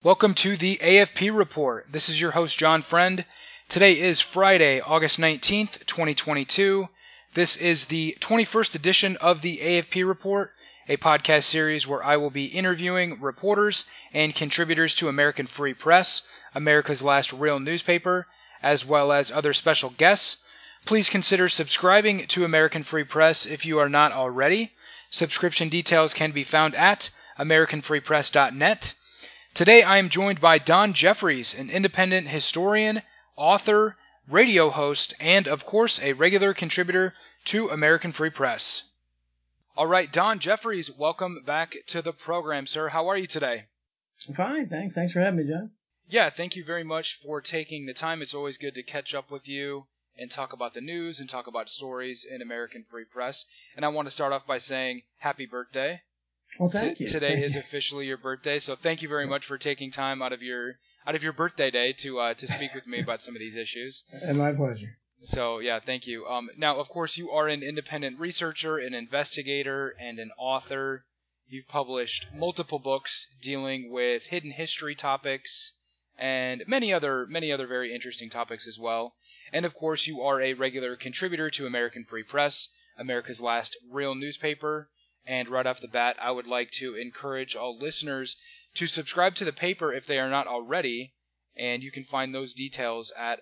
Welcome to the AFP Report. This is your host, John Friend. Today is Friday, August 19th, 2022. This is the 21st edition of the AFP Report, a podcast series where I will be interviewing reporters and contributors to American Free Press, America's last real newspaper, as well as other special guests. Please consider subscribing to American Free Press if you are not already. Subscription details can be found at americanfreepress.net. Today I am joined by Don Jeffries, an independent historian, author, radio host, and of course a regular contributor to American Free Press. All right, Don Jeffries, welcome back to the program, sir. How are you today? I'm fine, thanks. Thanks for having me, John. Yeah, thank you very much for taking the time. It's always good to catch up with you and talk about the news and talk about stories in American Free Press. And I want to start off by saying happy birthday. Well, thank you. Today is officially your birthday, so thank you very much for taking time out of your birthday day to speak with me about some of these issues. And my pleasure. So yeah, thank you. Now, of course, you are an independent researcher, an investigator, and an author. You've published multiple books dealing with hidden history topics and many other very interesting topics as well. And of course, you are a regular contributor to American Free Press, America's last real newspaper. And right off the bat, I would like to encourage all listeners to subscribe to the paper if they are not already, and you can find those details at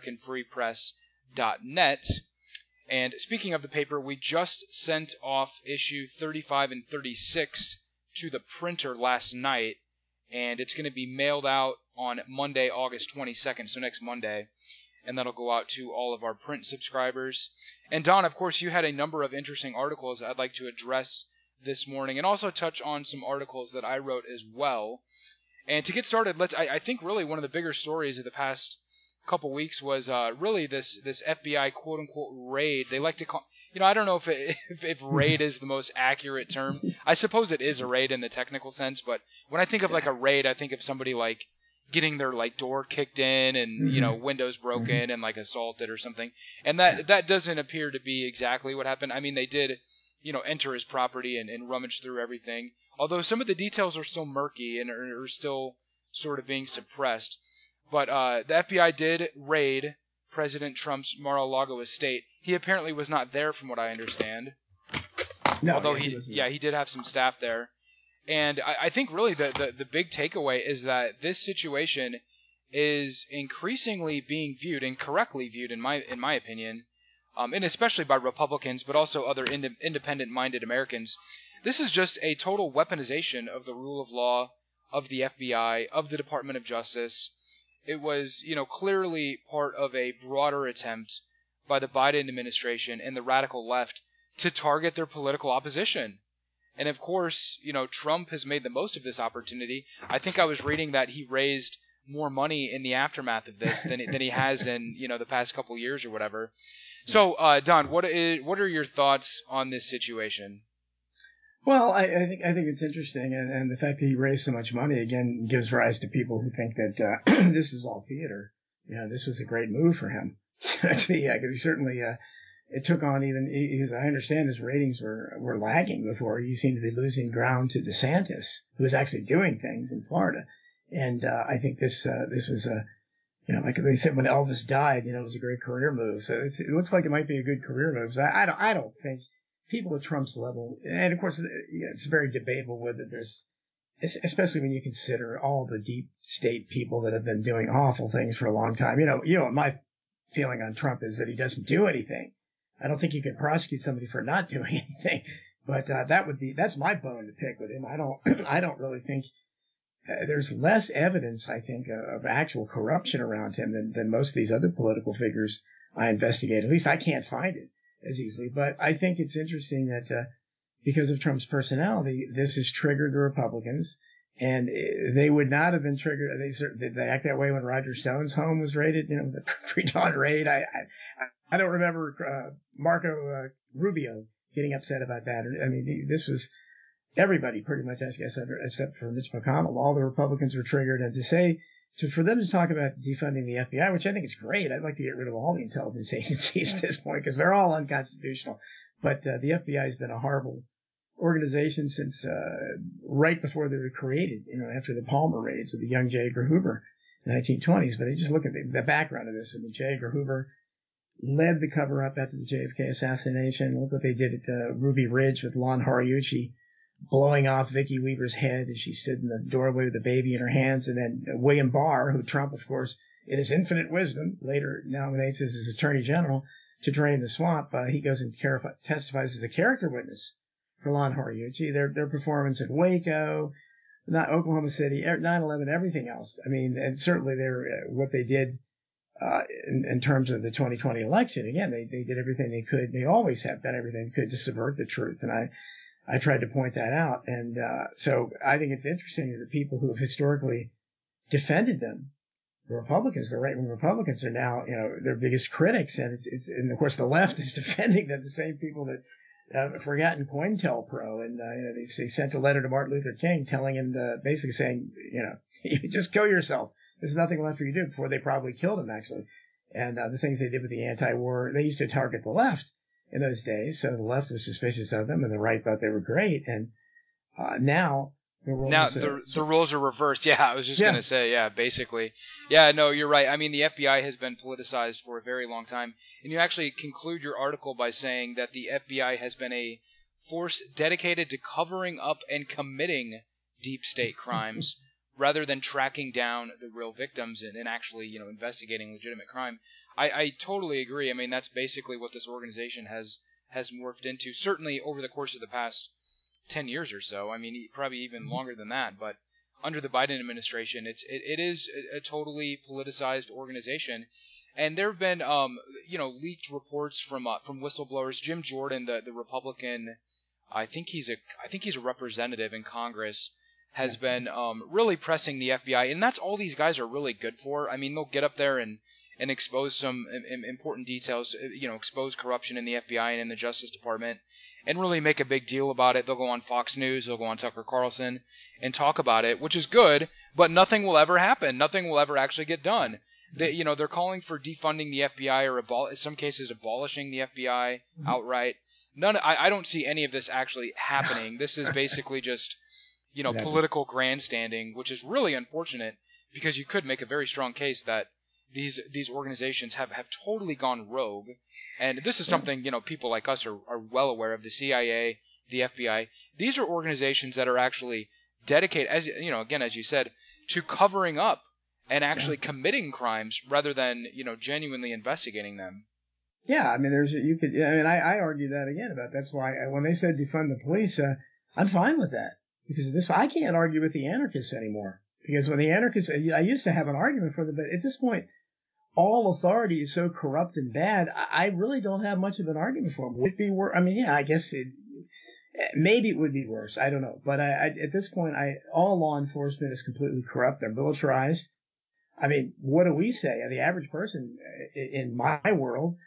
americanfreepress.net. And speaking of the paper, we just sent off issue 35 and 36 to the printer last night, and it's going to be mailed out on Monday, August 22nd, so next Monday, and that'll go out to all of our print subscribers. And Don, of course, you had a number of interesting articles I'd like to address this morning, and also touch on some articles that I wrote as well. And to get started, I think really one of the bigger stories of the past couple weeks was really this FBI quote unquote raid. They like to call, I don't know if raid is the most accurate term. I suppose it is a raid in the technical sense, but when I think of like a raid, I think of somebody like getting their like door kicked in and windows broken and like assaulted or something. And that doesn't appear to be exactly what happened. I mean, they did enter his property and rummage through everything. Although some of the details are still murky and are still sort of being suppressed. But the FBI did raid President Trump's Mar-a-Lago estate. He apparently was not there from what I understand. No, although he did have some staff there. And I think really the big takeaway is that this situation is increasingly being viewed, and correctly viewed in my opinion, and especially by Republicans, but also other independent-minded Americans. This is just a total weaponization of the rule of law, of the FBI, of the Department of Justice. It was, clearly part of a broader attempt by the Biden administration and the radical left to target their political opposition. And of course, Trump has made the most of this opportunity. I think I was reading that he raised more money in the aftermath of this than he has in, the past couple years or whatever. So, Don, what are your thoughts on this situation? Well, I think it's interesting, and the fact that he raised so much money again gives rise to people who think that this is all theater. This was a great move for him. Because he certainly it took on because I understand his ratings were lagging before. He seemed to be losing ground to DeSantis, who was actually doing things in Florida, and I think this was a. Like they said when Elvis died, it was a great career move. So it looks like it might be a good career move. So I don't think people at Trump's level, and of course, it's very debatable whether there's, especially when you consider all the deep state people that have been doing awful things for a long time. My feeling on Trump is that he doesn't do anything. I don't think you can prosecute somebody for not doing anything, but that's my bone to pick with him. I don't really think. There's less evidence, I think, of actual corruption around him than most of these other political figures I investigate. At least I can't find it as easily. But I think it's interesting that because of Trump's personality, this has triggered the Republicans, and they would not have been triggered. Did they act that way when Roger Stone's home was raided? The pre-dawn raid. I don't remember Marco Rubio getting upset about that. I mean, this was. Everybody pretty much, I guess, except for Mitch McConnell, all the Republicans were triggered. And for them to talk about defunding the FBI, which I think is great. I'd like to get rid of all the intelligence agencies at this point because they're all unconstitutional. But the FBI has been a horrible organization since right before they were created, after the Palmer raids with the young J. Edgar Hoover in the 1920s. But just look at the background of this. I mean, J. Edgar Hoover led the cover-up after the JFK assassination. Look what they did at Ruby Ridge with Lon Horiuchi blowing off Vicki Weaver's head as she stood in the doorway with the baby in her hands. And then William Barr, who Trump, of course, in his infinite wisdom, later nominates as his attorney general to drain the swamp. He goes and testifies as a character witness for Lon Horiuchi. Their performance at Waco, not Oklahoma City, 9/11, everything else. I mean, and certainly what they did in terms of the 2020 election. Again, they did everything they could. They always have done everything they could to subvert the truth. And I tried to point that out. And so I think it's interesting that the people who have historically defended them, the Republicans, the right-wing Republicans, are now, their biggest critics. And and of course the left is defending them, the same people that have forgotten COINTELPRO. And, they sent a letter to Martin Luther King telling him basically saying, you just kill yourself. There's nothing left for you to do, before they probably killed him, actually. And the things they did with the anti-war, they used to target the left in those days. So the left was suspicious of them, and the right thought they were great. And now the roles are reversed. Yeah, I was just going to say, basically. Yeah, no, you're right. I mean, the FBI has been politicized for a very long time. And you actually conclude your article by saying that the FBI has been a force dedicated to covering up and committing deep state crimes rather than tracking down the real victims and actually, investigating legitimate crime. I totally agree. I mean, that's basically what this organization has morphed into, certainly over the course of the past 10 years or so. I mean, probably even longer than that. But under the Biden administration, it is a totally politicized organization. And there have been, leaked reports from whistleblowers. Jim Jordan, the Republican, I think he's a representative in Congress, has been really pressing the FBI, and that's all these guys are really good for. I mean, they'll get up there and expose some important details, expose corruption in the FBI and in the Justice Department, and really make a big deal about it. They'll go on Fox News, they'll go on Tucker Carlson, and talk about it, which is good, but nothing will ever happen. Nothing will ever actually get done. They're calling for defunding the FBI or in some cases abolishing the FBI outright. I don't see any of this actually happening. This is basically just political grandstanding, which is really unfortunate because you could make a very strong case that these organizations have totally gone rogue. And this is something, people like us are well aware of. The CIA, the FBI, these are organizations that are actually dedicated, as you said, to covering up and actually committing crimes rather than, genuinely investigating them. Yeah, I mean, I argue that again about that's why when they said defund the police, I'm fine with that. Because I can't argue with the anarchists anymore. Because when the anarchists, I used to have an argument for them, but at this point, all authority is so corrupt and bad, I really don't have much of an argument for them. Would it be worse? I mean, I guess maybe it would be worse. I don't know. But at this point, all law enforcement is completely corrupt. They're militarized. I mean, what do we say? The average person in my world,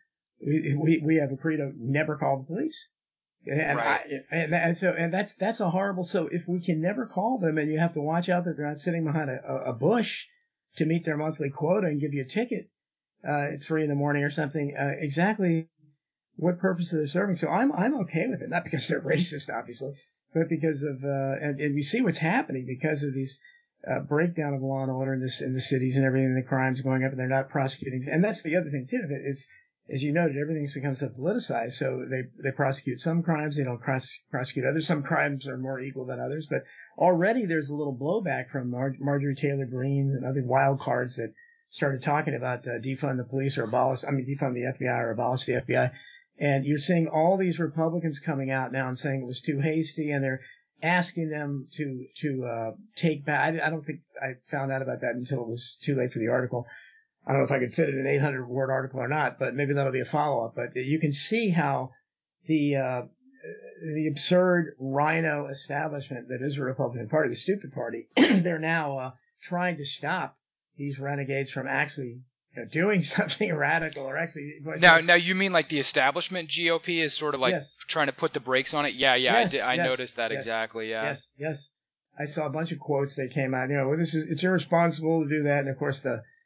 we have a credo: never call the police. And right. That's a horrible. So if we can never call them, and you have to watch out that they're not sitting behind a bush to meet their monthly quota and give you a ticket at 3 a.m. or something, exactly what purpose are they serving? So I'm okay with it, not because they're racist, obviously, but because of and we see what's happening because of these breakdown of law and order in the cities and everything, the crimes going up, and they're not prosecuting. And that's the other thing too. That it's, as you noted, everything's become so politicized. So they prosecute some crimes, they don't prosecute others. Some crimes are more equal than others, but already there's a little blowback from Marjorie Taylor Greene and other wild cards that started talking about defund the police or defund the FBI or abolish the FBI. And you're seeing all these Republicans coming out now and saying it was too hasty, and they're asking them to take back. I don't think I found out about that until it was too late for the article. I don't know if I could fit it in an 800-word article or not, but maybe that'll be a follow-up. But you can see how the absurd rhino establishment that is the Republican Party, the stupid party, they're now trying to stop these renegades from actually doing something radical or actually. Now you mean like the establishment GOP is sort of like trying to put the brakes on it? Yeah, I noticed that exactly. Yeah. Yes. I saw a bunch of quotes that came out. It's irresponsible to do that, and of course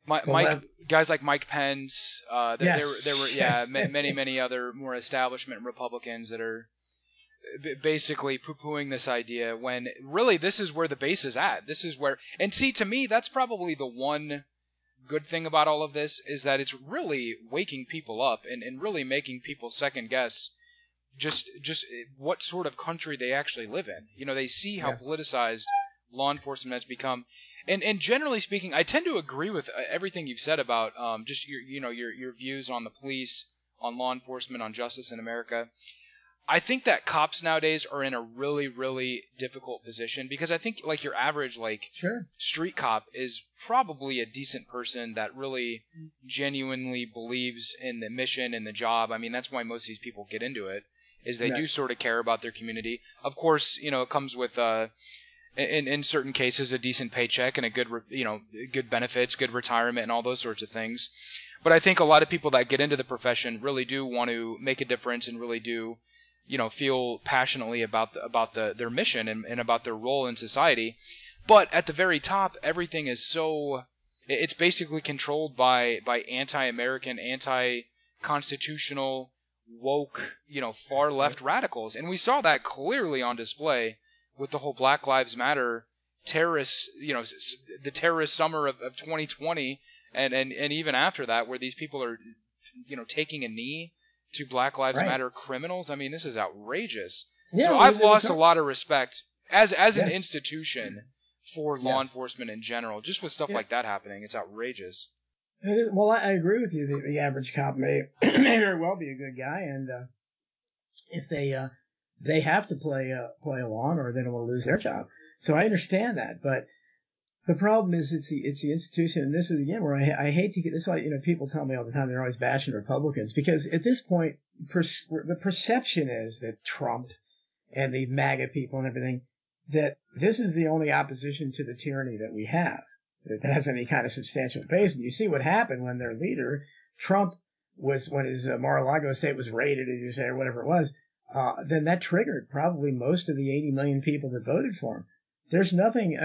guys like Mike Pence. There were many other more establishment Republicans that are basically poo-pooing this idea when really this is where the base is at. This is where, and see, to me, that's probably the one good thing about all of this is that it's really waking people up and really making people second guess just what sort of country they actually live in. You know, they see how politicized law enforcement has become. And generally speaking, I tend to agree with everything you've said about just your views on the police, on law enforcement, on justice in America. I think that cops nowadays are in a really, really difficult position because I think like your average street cop is probably a decent person that really genuinely believes in the mission and the job. I mean, that's why most of these people get into it, is they do sort of care about their community. Of course, it comes with in certain cases a decent paycheck and a good benefits, good retirement, and all those sorts of things. But I think a lot of people that get into the profession really do want to make a difference and really do feel passionately about their mission and about their role in society. But at the very top, everything is it's basically controlled by anti-American, anti-constitutional, woke, far left radicals. And we saw that clearly on display with the whole Black Lives Matter terrorists, the terrorist summer of 2020 and even after that, where these people are, taking a knee to Black Lives Matter criminals. I mean, this is outrageous. Yeah, so I've lost a lot of respect as an institution for law enforcement in general, just with stuff like that happening. It's outrageous. Well, I agree with you. The average cop may very well be a good guy, and if they have to play along, or they don't want to lose their job. So I understand that, but the problem is it's the institution, and this is again where I hate to get this. Is why people tell me all the time they're always bashing Republicans, because at this point the perception is that Trump and the MAGA people and everything, that this is the only opposition to the tyranny that we have that has any kind of substantial base. And you see what happened when their leader Trump when his Mar-a-Lago estate was raided, as you say, or whatever it was. Then that triggered probably most of the 80 million people that voted for him. There's nothing,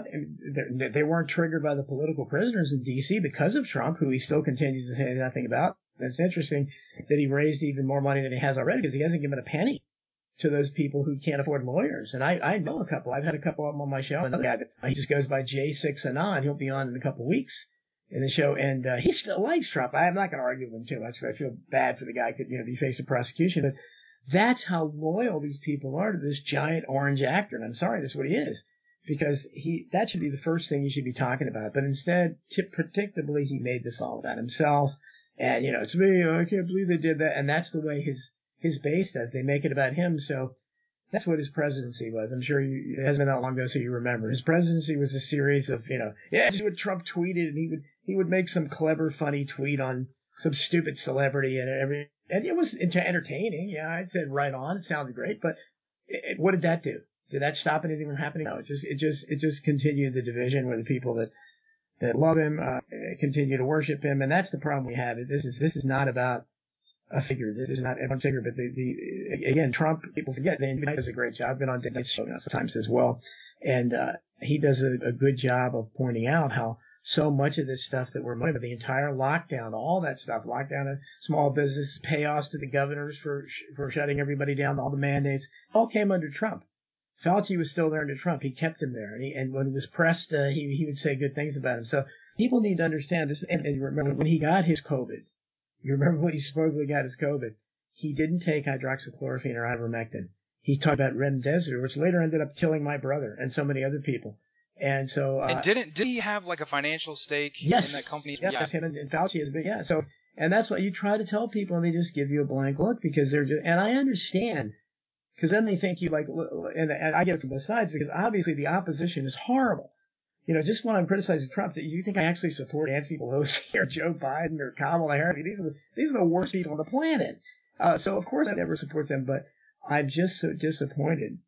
they weren't triggered by the political prisoners in D.C. because of Trump, who he still continues to say nothing about. It's interesting that he raised even more money than he has already, because he hasn't given a penny to those people who can't afford lawyers. And I know a couple. I've had a couple of them on my show. Another guy that he just goes by J6 Anon. He'll be on in a couple of weeks in the show, and he still likes Trump. I'm not going to argue with him too much, because I feel bad for the guy who could be facing prosecution. But that's how loyal these people are to this giant orange actor. And I'm sorry, that's what he is. Because that should be the first thing he should be talking about. But instead, predictably, he made this all about himself. And, it's me, I can't believe they did that. And that's the way his base does. They make it about him. So that's what his presidency was. I'm sure it hasn't been that long ago, so you remember. His presidency was a series of, just what Trump tweeted, and he would make some clever, funny tweet on some stupid celebrity and it was entertaining. Yeah, I said right on. It sounded great. But what did that do? Did that stop anything from happening? No, it just continued the division, where the people that love him continue to worship him, and that's the problem we have. This is not about a figure. This is not one figure, but again, Trump. People forget that he does a great job. I've been on David's show sometimes as well, and he does a good job of pointing out how so much of this stuff that we're money, but the entire lockdown, all that stuff, lockdown of small business, payoffs to the governors for shutting everybody down, all the mandates, all came under Trump. Fauci was still there under Trump. He kept him there. And when he was pressed, he would say good things about him. So people need to understand this. And remember, when he got his COVID, you remember when he supposedly got his COVID, he didn't take hydroxychloroquine or ivermectin. He talked about remdesivir, which later ended up killing my brother and so many other people. And so, and did he have like a financial stake in that company? Yes, him and Fauci is big. Yeah. So, and that's what you try to tell people, and they just give you a blank look, because they're just, and I understand. Because then they think you and I get it from both sides, because obviously the opposition is horrible. Just when I'm criticizing Trump, that you think I actually support Nancy Pelosi or Joe Biden or Kamala Harris. These are the worst people on the planet. So of course I never support them, but I'm just so disappointed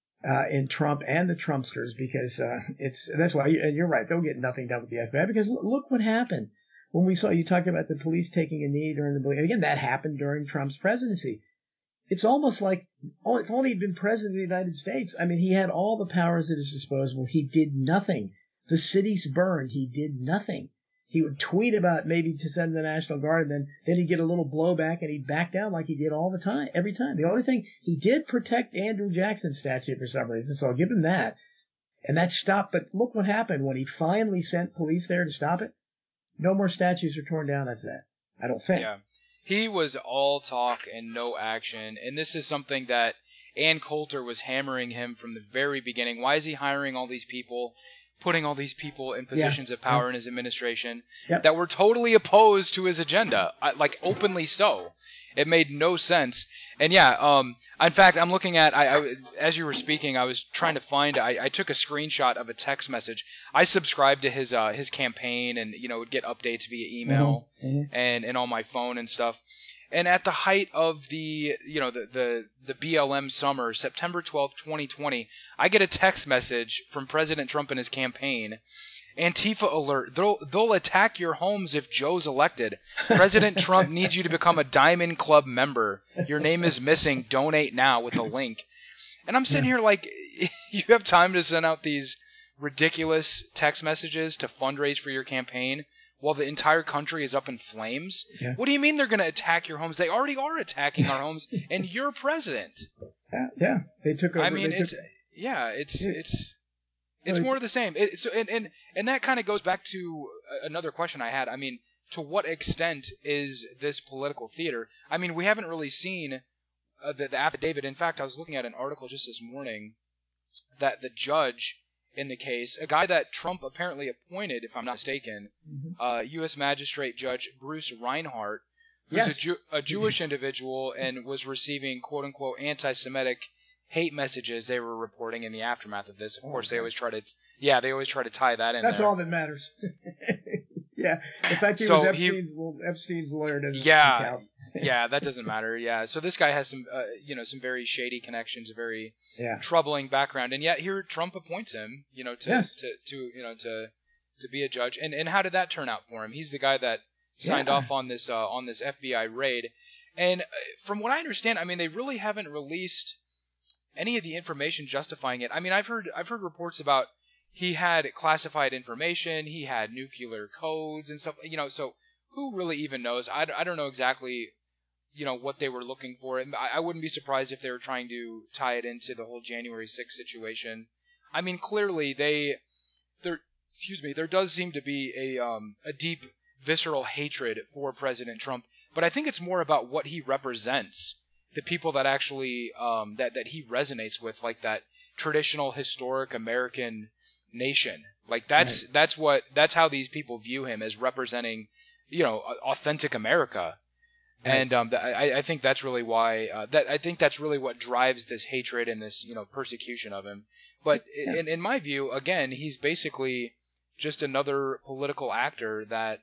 in Trump and the Trumpsters, because that's why, and you're right, they'll get nothing done with the FBI, because look what happened when we saw, you talked about the police taking a knee again, that happened during Trump's presidency. It's almost like, if only he'd been president of the United States. I mean, he had all the powers at his disposal. He did nothing. The cities burned. He did nothing. He would tweet about maybe to send the National Guard, and then he'd get a little blowback, and he'd back down like he did all the time, every time. The only thing, he did protect Andrew Jackson's statue for some reason, so I'll give him that. And that stopped, but look what happened when he finally sent police there to stop it. No more statues are torn down after that, I don't think. Yeah. He was all talk and no action, and this is something that Ann Coulter was hammering him from the very beginning. Why is he hiring all these people, putting all these people in positions of power in his administration that were totally opposed to his agenda, like openly so? It made no sense. And in fact, I'm looking at, as you were speaking, I was trying to find, I took a screenshot of a text message. I subscribed to his campaign and, would get updates via email and on my phone and stuff. And at the height of the BLM summer, September 12th, 2020, I get a text message from President Trump and his campaign. Antifa alert. They'll attack your homes if Joe's elected. President Trump needs you to become a Diamond Club member. Your name is missing. Donate now with a link. And I'm sitting here like, you have time to send out these ridiculous text messages to fundraise for your campaign while the entire country is up in flames? Yeah. What do you mean they're going to attack your homes? They already are attacking our homes, and you're president. Yeah. They took over. I mean, it's more of the same. And that kind of goes back to another question I had. I mean, to what extent is this political theater? I mean, we haven't really seen the affidavit. In fact, I was looking at an article just this morning that the judge in the case, a guy that Trump apparently appointed, if I'm not mistaken, U.S. Magistrate Judge Bruce Reinhart, who's a Jewish individual and was receiving quote-unquote anti-Semitic hate messages they were reporting in the aftermath of this. Of course, they always try to tie that in there. That's all that matters. Yeah. In fact, he was Epstein's lawyer. Yeah, that doesn't matter. Yeah. So this guy has some, some very shady connections, a very troubling background. And yet here Trump appoints him, to be a judge. And how did that turn out for him? He's the guy that signed off on this FBI raid. And from what I understand, I mean, they really haven't released any of the information justifying it. I mean, I've heard reports about he had classified information, he had nuclear codes and stuff, so who really even knows? I don't know exactly, what they were looking for. I wouldn't be surprised if they were trying to tie it into the whole January 6th situation. I mean, clearly there does seem to be a deep visceral hatred for President Trump, but I think it's more about what he represents. The people that actually that he resonates with, like that traditional historic American nation. Like that's how these people view him, as representing, authentic America. Right. And I think that's really why I think that's really what drives this hatred and this persecution of him. But in my view, again, he's basically just another political actor that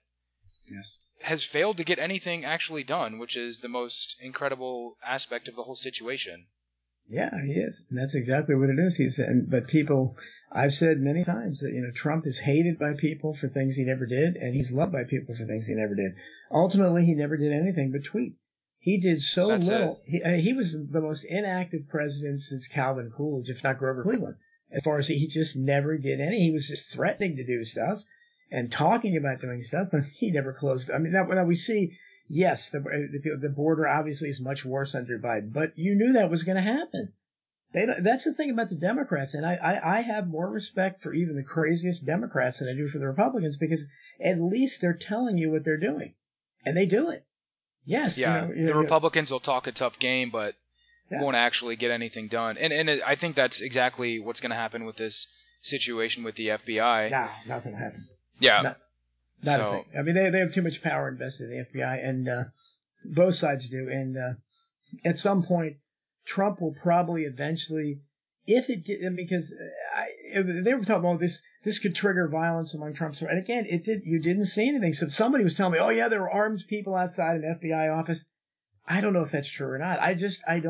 has failed to get anything actually done, which is the most incredible aspect of the whole situation. Yeah, he is. And that's exactly what it is. But people, I've said many times that, Trump is hated by people for things he never did, and he's loved by people for things he never did. Ultimately, he never did anything but tweet. He did so little. He was the most inactive president since Calvin Coolidge, if not Grover Cleveland. As far as he just never did any. He was just threatening to do stuff and talking about doing stuff, but he never closed. I mean, now we see, yes, the border obviously is much worse under Biden, but you knew that was going to happen. That's the thing about the Democrats, and I have more respect for even the craziest Democrats than I do for the Republicans, because at least they're telling you what they're doing, and they do it. Yes. Yeah, the Republicans will talk a tough game, but won't actually get anything done. And I think that's exactly what's going to happen with this situation with the FBI. No, nothing will happen. Yeah. Not a thing. I mean, they have too much power invested in the FBI, and both sides do. And at some point, Trump will probably eventually, because they were talking about this could trigger violence among Trump's, and again, it did. You didn't see anything. So somebody was telling me, oh yeah, there were armed people outside an FBI office. I don't know if that's true or not. I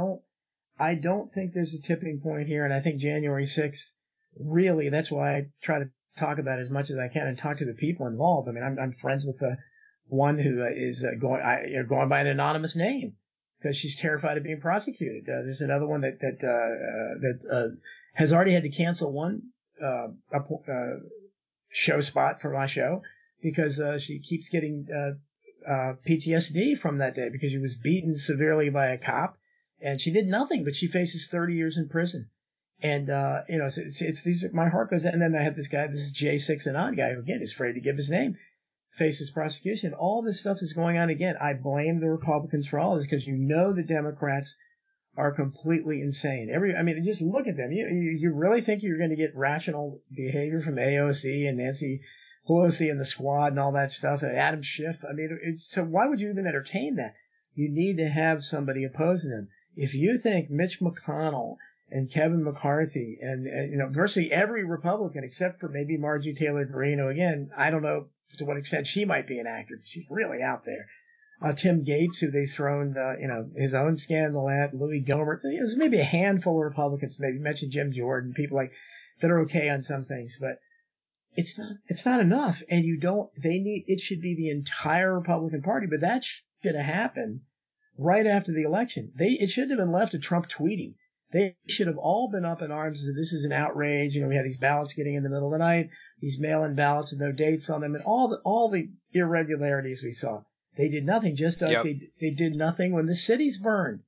don't think there's a tipping point here, and I think January 6th, really, that's why I try to talk about it as much as I can and talk to the people involved. I mean, I'm friends with one who is going by an anonymous name because she's terrified of being prosecuted. There's another one that has already had to cancel one show spot for my show because she keeps getting PTSD from that day because she was beaten severely by a cop, and she did nothing, but she faces 30 years in prison. And it's these. My heart goes out. And then I have this guy. This is J6 and odd guy who again is afraid to give his name, faces prosecution. All this stuff is going on again. I blame the Republicans for all this because the Democrats are completely insane. Just look at them. You really think you're going to get rational behavior from AOC and Nancy Pelosi and the squad and all that stuff, and Adam Schiff? So why would you even entertain that? You need to have somebody opposing them. If you think Mitch McConnell and Kevin McCarthy and virtually every Republican except for maybe Marjorie Taylor Greene, who again, I don't know to what extent she might be an actor. She's really out there. Tim Gates, who they thrown, his own scandal at, Louis Gohmert. There's maybe a handful of Republicans, maybe mentioned Jim Jordan, people like that are okay on some things, but it's not enough. And it should be the entire Republican Party, but that should have happened right after the election. It shouldn't have been left to Trump tweeting. They should have all been up in arms that this is an outrage. We had these ballots getting in the middle of the night, these mail-in ballots with no dates on them, and all the irregularities we saw. They did nothing, just like they did nothing when the cities burned.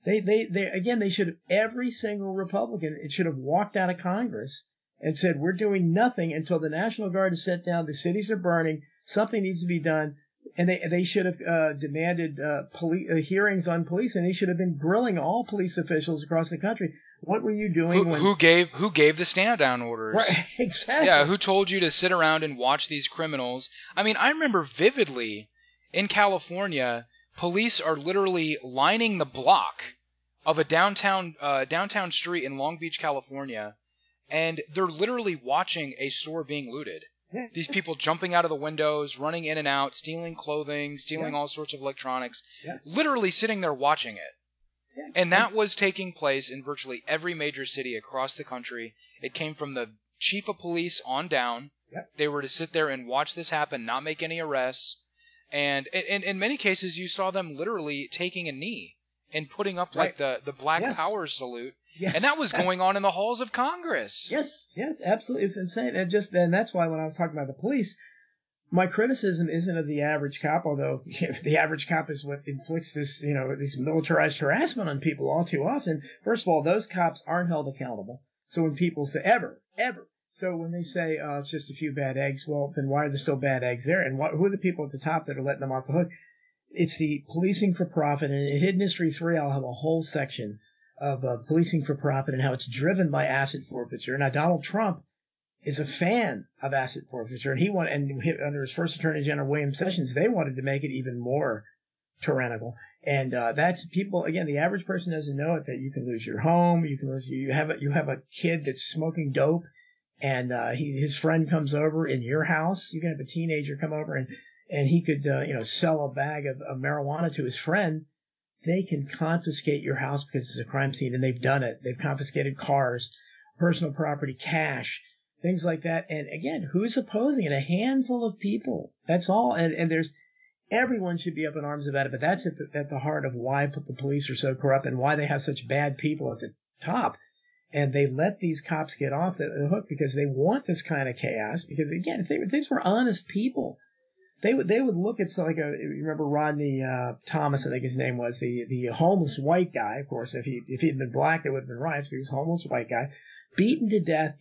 They should have, every single Republican, it should have walked out of Congress and said, we're doing nothing until the National Guard is set down, the cities are burning, something needs to be done. And they should have demanded hearings on police, and they should have been grilling all police officials across the country. What were you doing? Who gave the stand down orders? Right, exactly. Yeah, who told you to sit around and watch these criminals? I remember vividly in California, police are literally lining the block of a downtown street in Long Beach, California, and they're literally watching a store being looted. Yeah. These people jumping out of the windows, running in and out, stealing clothing, stealing all sorts of electronics, literally sitting there watching it. Yeah. And that was taking place in virtually every major city across the country. It came from the chief of police on down. Yep. They were to sit there and watch this happen, not make any arrests. And in many cases, you saw them literally taking a knee and putting up like the Black Power salute. Yes. And that was going on in the halls of Congress. Yes, absolutely. It's insane. And that's why when I was talking about the police, my criticism isn't of the average cop, although the average cop is what inflicts this, this militarized harassment on people all too often. First of all, those cops aren't held accountable. So when people say, ever. So when they say, it's just a few bad eggs, well, then why are there still bad eggs there? And who are the people at the top that are letting them off the hook? It's the policing for profit. And in Hidden History 3, I'll have a whole section of policing for profit and how it's driven by asset forfeiture. Now, Donald Trump is a fan of asset forfeiture, and under his first Attorney General, William Sessions, they wanted to make it even more tyrannical. And that's people, again, the average person doesn't know it, that you can lose your home, you have a kid that's smoking dope, and his friend comes over in your house. You can have a teenager come over and he could sell a bag of marijuana to his friend. They can confiscate your house because it's a crime scene, and they've done it. They've confiscated cars, personal property, cash, things like that. And again, who's opposing it? A handful of people. That's all. And everyone should be up in arms about it. But that's at the heart of why the police are so corrupt and why they have such bad people at the top. And they let these cops get off the hook because they want this kind of chaos. Because again, if these were honest people, they would look at you remember Rodney Thomas, I think his name was, the homeless white guy. Of course, if he'd been black, there would have been riots. But he was a homeless white guy, beaten to death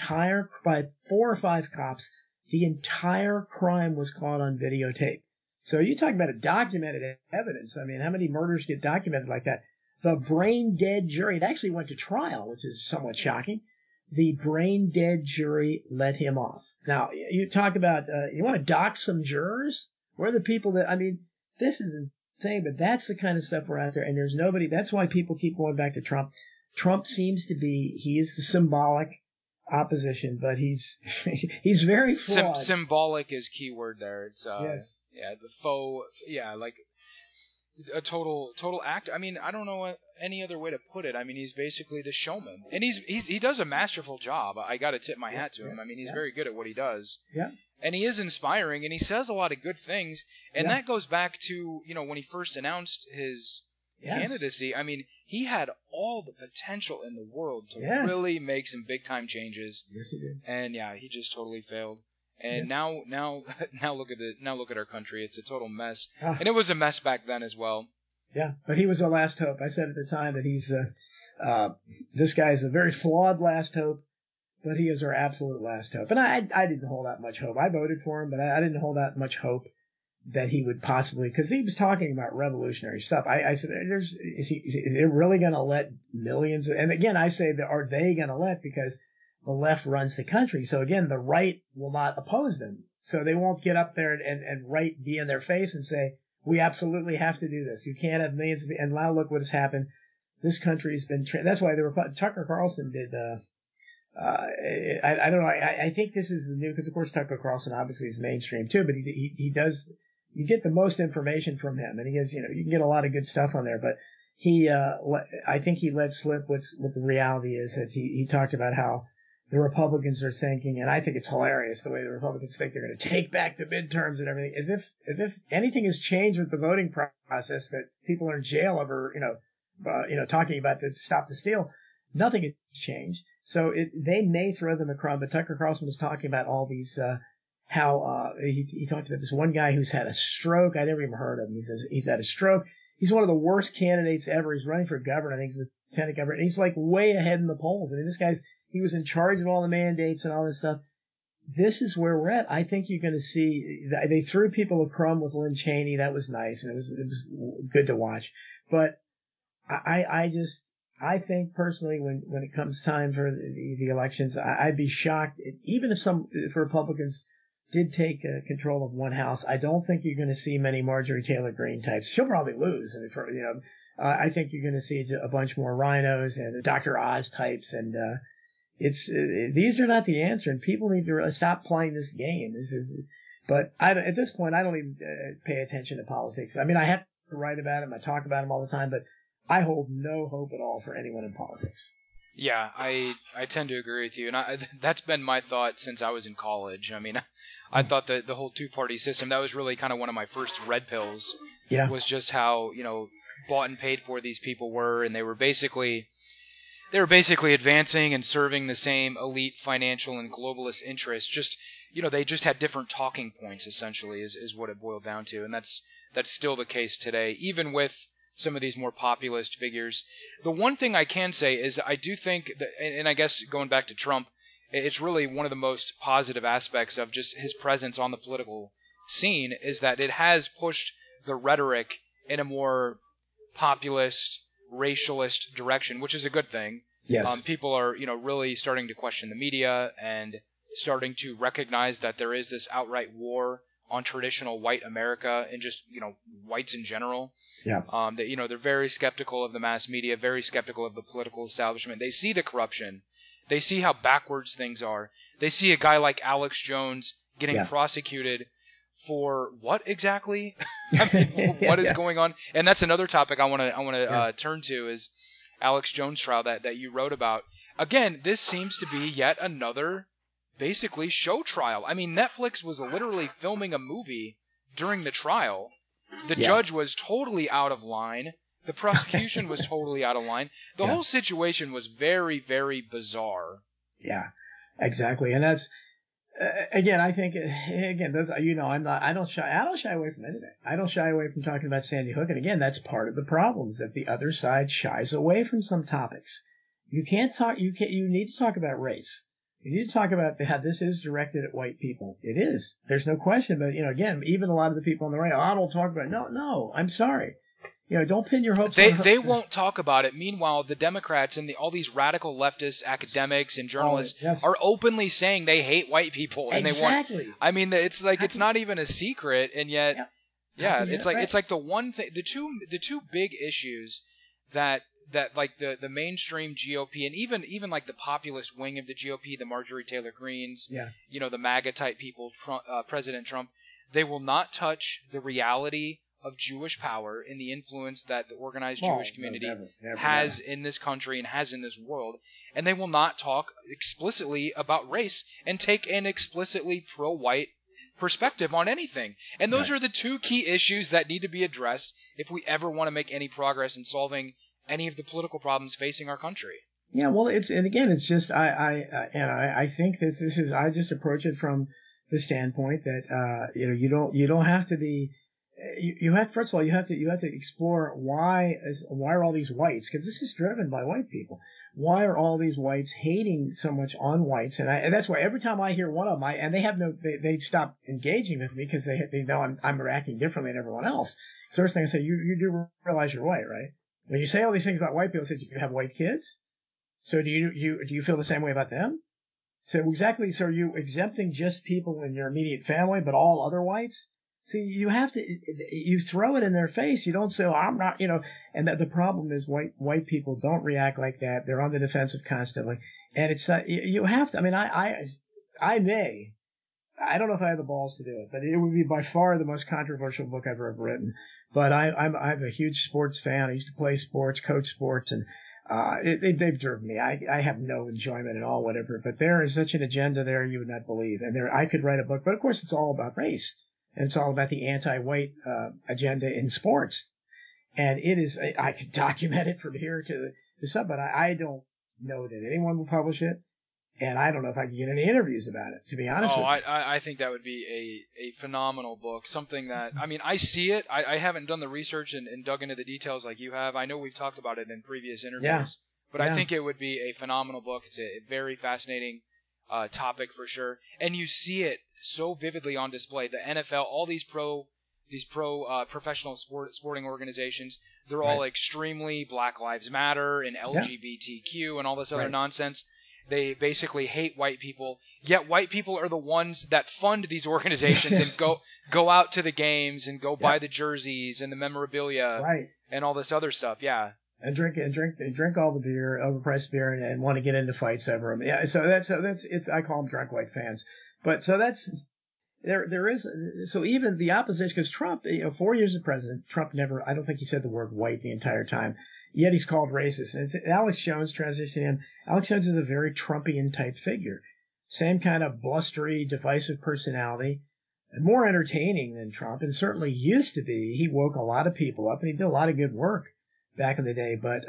by 4 or 5 cops. The entire crime was caught on videotape. So you talk about a documented evidence. How many murders get documented like that? The brain dead jury. It actually went to trial, which is somewhat shocking. The brain dead jury let him off. Now, you talk about, you want to dock some jurors? We're the people that, this is insane, but that's the kind of stuff we're out there, and there's nobody. That's why people keep going back to Trump. Trump seems to be, he is the symbolic opposition, but he's very flawed. Symbolic is key word there. It's, yes. Yeah, the faux, like a total act. I don't know any other way to put it. He's basically the showman, and he does a masterful job. I got to tip my hat to him. He's very good at what he does. Yeah. And he is inspiring, and he says a lot of good things. And that goes back to, when he first announced his candidacy. He had all the potential in the world to really make some big time changes. Yes, he did. And he just totally failed. And now look at our country. It's a total mess, Ah. and it was a mess back then as well. Yeah, but he was our last hope. I said at the time that he's this guy is a very flawed last hope, but he is our absolute last hope. And I didn't hold out much hope. I voted for him, but I didn't hold out much hope that he would possibly, because he was talking about revolutionary stuff. I said, is they really going to let millions? And again, I say, are they going to let? Because the left runs the country. So again, the right will not oppose them. So they won't get up there and right be in their face and say, we absolutely have to do this. You can't have millions of, and now look what has happened. This country has been, that's why Tucker Carlson did, I don't know. I think this is the new, because of course Tucker Carlson obviously is mainstream too, but he does, you get the most information from him, and he has, you can get a lot of good stuff on there, but I think he let slip what the reality is, that he talked about how the Republicans are thinking, and I think it's hilarious the way the Republicans think they're going to take back the midterms and everything, as if anything has changed with the voting process, that people are in jail over, talking about the stop the steal. Nothing has changed. So they may throw them a crumb, but Tucker Carlson was talking about all these, he talked about this one guy who's had a stroke. I never even heard of him. He says he's had a stroke. He's one of the worst candidates ever. He's running for governor. I think he's the lieutenant governor. And he's like way ahead in the polls. I mean, he was in charge of all the mandates and all this stuff. This is where we're at. I think you're going to see, they threw people a crumb with Lynn Cheney. That was nice, and it was good to watch. But I think personally, when it comes time for the elections, I'd be shocked, even if Republicans did take control of one house. I don't think you're going to see many Marjorie Taylor Greene types. She'll probably lose. I think you're going to see a bunch more rhinos and Dr. Oz types, and these are not the answer, and people need to really stop playing this game. But at this point, I don't even pay attention to politics. I mean, I have to write about them, I talk about them all the time, but I hold no hope at all for anyone in politics. Yeah, I tend to agree with you, and that's been my thought since I was in college. I mean, I thought that the whole two-party system, that was really kind of one of my first red pills. Yeah. Was just how bought and paid for these people were, and they were basically advancing and serving the same elite financial and globalist interests. Just they just had different talking points, essentially, is what it boiled down to, and that's still the case today, even with some of these more populist figures. The one thing I can say is I do think that, and I guess going back to Trump, it's really one of the most positive aspects of just his presence on the political scene, is that it has pushed the rhetoric in a more populist, racialist direction, which is a good thing. Yes. People are, really starting to question the media and starting to recognize that there is this outright war on traditional white America and just, whites in general. Yeah. That, they're very skeptical of the mass media, very skeptical of the political establishment. They see the corruption. They see how backwards things are. They see a guy like Alex Jones getting prosecuted for what exactly? I mean, what is going on? And that's another topic I want to turn to, is Alex Jones trial that you wrote about. Again, this seems to be yet another basically show trial. I mean, Netflix was literally filming a movie during the trial. The judge was totally out of line. The prosecution was totally out of line. The whole situation was very, very bizarre. Yeah, exactly. And that's, again, I think, those, I don't shy away from anything. I don't shy away from talking about Sandy Hook. And again, that's part of the problem, is that the other side shies away from some topics. You need to talk about race. You need to talk about how this is directed at white people. It is. There's no question. But, again, even a lot of the people on the right, I don't talk about it. No, I'm sorry. Don't pin your hopes on They won't talk about it. Meanwhile, the Democrats and all these radical leftist academics and journalists are openly saying they hate white people, and exactly. they want. I mean, it's like it's not even a secret, and yet, it's like the one thing, the two big issues that like the mainstream GOP and even like the populist wing of the GOP, the Marjorie Taylor Greenes, the MAGA type people, President Trump, they will not touch the reality of Jewish power and the influence that the organized Jewish community has in this country and has in this world. And they will not talk explicitly about race and take an explicitly pro-white perspective on anything. And those are the two key issues that need to be addressed if we ever want to make any progress in solving any of the political problems facing our country. Yeah, well, it's just, I think that I just approach it from the standpoint that you don't have to be. You have, first of all, you have to explore why are all these whites, because this is driven by white people. Why are all these whites hating so much on whites? And that's why every time I hear one of them, and they stop engaging with me because they know I'm reacting differently than everyone else. So first thing I say, you do realize you're white, right? When you say all these things about white people, say, do you have white kids? So do you feel the same way about them? So exactly. So are you exempting just people in your immediate family, but all other whites? See, you throw it in their face. You don't say, oh, I'm not, and the problem is white people don't react like that. They're on the defensive constantly. And it's, you have to, I mean, I don't know if I have the balls to do it, but it would be by far the most controversial book I've ever written. But I'm a huge sports fan. I used to play sports, coach sports, and they've driven me. I have no enjoyment at all, whatever. But there is such an agenda there you would not believe. And I could write a book, but of course it's all about race. And it's all about the anti-white agenda in sports. And it is, I could document it from here to some, but I don't know that anyone will publish it. And I don't know if I can get any interviews about it, to be honest with you. I think that would be a phenomenal book. Something that, I mean, I see it. I haven't done the research and dug into the details like you have. I know we've talked about it in previous interviews. But I think it would be a phenomenal book. It's a very fascinating topic for sure. And you see it so vividly on display. The NFL, all these professional sporting organizations, they're all extremely Black Lives Matter and LGBTQ and all this other nonsense. They basically hate white people, yet white people are the ones that fund these organizations and go out to the games and go buy the jerseys and the memorabilia and all this other stuff. Yeah. And drink all the beer, overpriced beer, and want to get into fights over them. Yeah. So that's I call them drunk white fans. But so there is, so even the opposition, because Trump, 4 years as president, Trump never, I don't think he said the word white the entire time. Yet he's called racist. And Alex Jones transitioned him. Alex Jones is a very Trumpian type figure. Same kind of blustery, divisive personality. More entertaining than Trump, and certainly used to be. He woke a lot of people up, and he did a lot of good work back in the day. But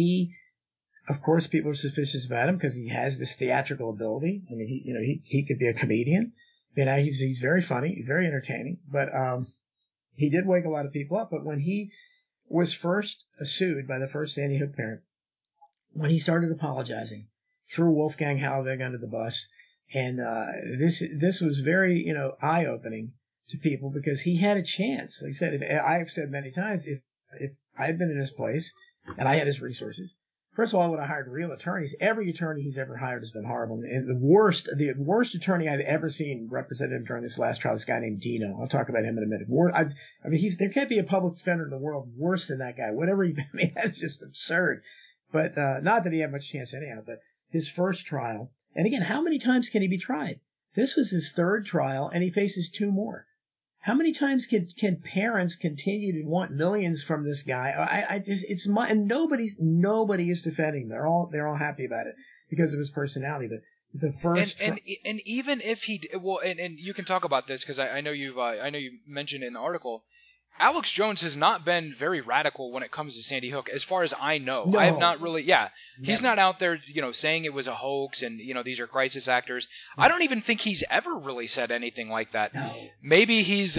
of course, people are suspicious about him because he has this theatrical ability. I mean, he could be a comedian. He's very funny, very entertaining. But he did wake a lot of people up. But when he was first sued by the first Sandy Hook parent, when he started apologizing, threw Wolfgang Halbig under the bus, and this was very eye-opening to people because he had a chance. Like I said, I've said many times, if I had been in his place and I had his resources, first of all, I would have hired real attorneys. Every attorney he's ever hired has been horrible. And the worst attorney I've ever seen represented him during this last trial, this guy named Dino. I'll talk about him in a minute. There can't be a public defender in the world worse than that guy. That's just absurd. But not that he had much chance anyhow. But his first trial, and again, how many times can he be tried? This was his third trial, and he faces 2 more. How many times can parents continue to want millions from this guy? And nobody is defending him. They're all happy about it because of his personality. But the first and even if he and you can talk about this because I know you mentioned in the article, Alex Jones has not been very radical when it comes to Sandy Hook, as far as I know. No. I have not really, he's not out there, saying it was a hoax and, these are crisis actors. No. I don't even think he's ever really said anything like that. No. Maybe he's,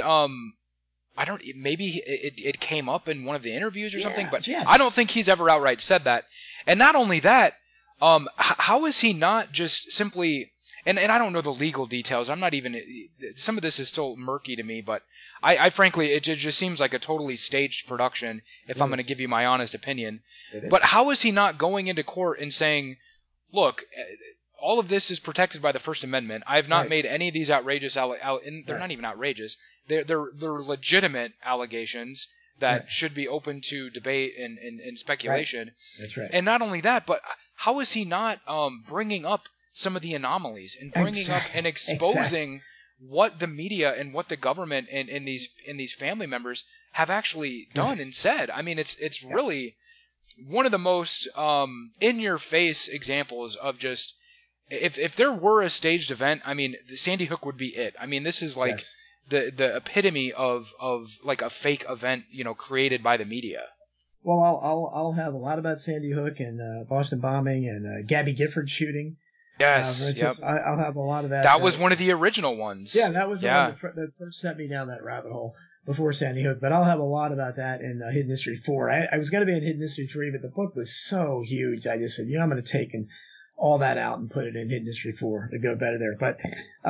maybe it came up in one of the interviews or something, but yes. I don't think he's ever outright said that. And not only that, how is he not just simply... And I don't know the legal details. I'm not even... Some of this is still murky to me, but I frankly, it just seems like a totally staged production, if I'm going to give you my honest opinion. But how is he not going into court and saying, look, all of this is protected by the First Amendment. I have not made any of these outrageous... and they're not even outrageous. They're legitimate allegations that should be open to debate and speculation. Right. That's right. And not only that, but how is he not bringing up some of the anomalies and bringing up and exposing what the media and what the government and these family members have actually done and said. I mean, it's really one of the most in-your-face examples of just if there were a staged event, I mean, the Sandy Hook would be it. I mean, this is like the epitome of like a fake event, created by the media. Well, I'll have a lot about Sandy Hook and Boston bombing and Gabby Gifford shooting. Yes. For Yep. instance, I'll have a lot of that. That was one of the original ones. Yeah, that was the Yeah. one that first sent me down that rabbit hole before Sandy Hook. But I'll have a lot about that in Hidden History 4. I was going to be in Hidden History 3, but the book was so huge. I just said, I'm going to take all that out and put it in Hidden History 4 to go better there. But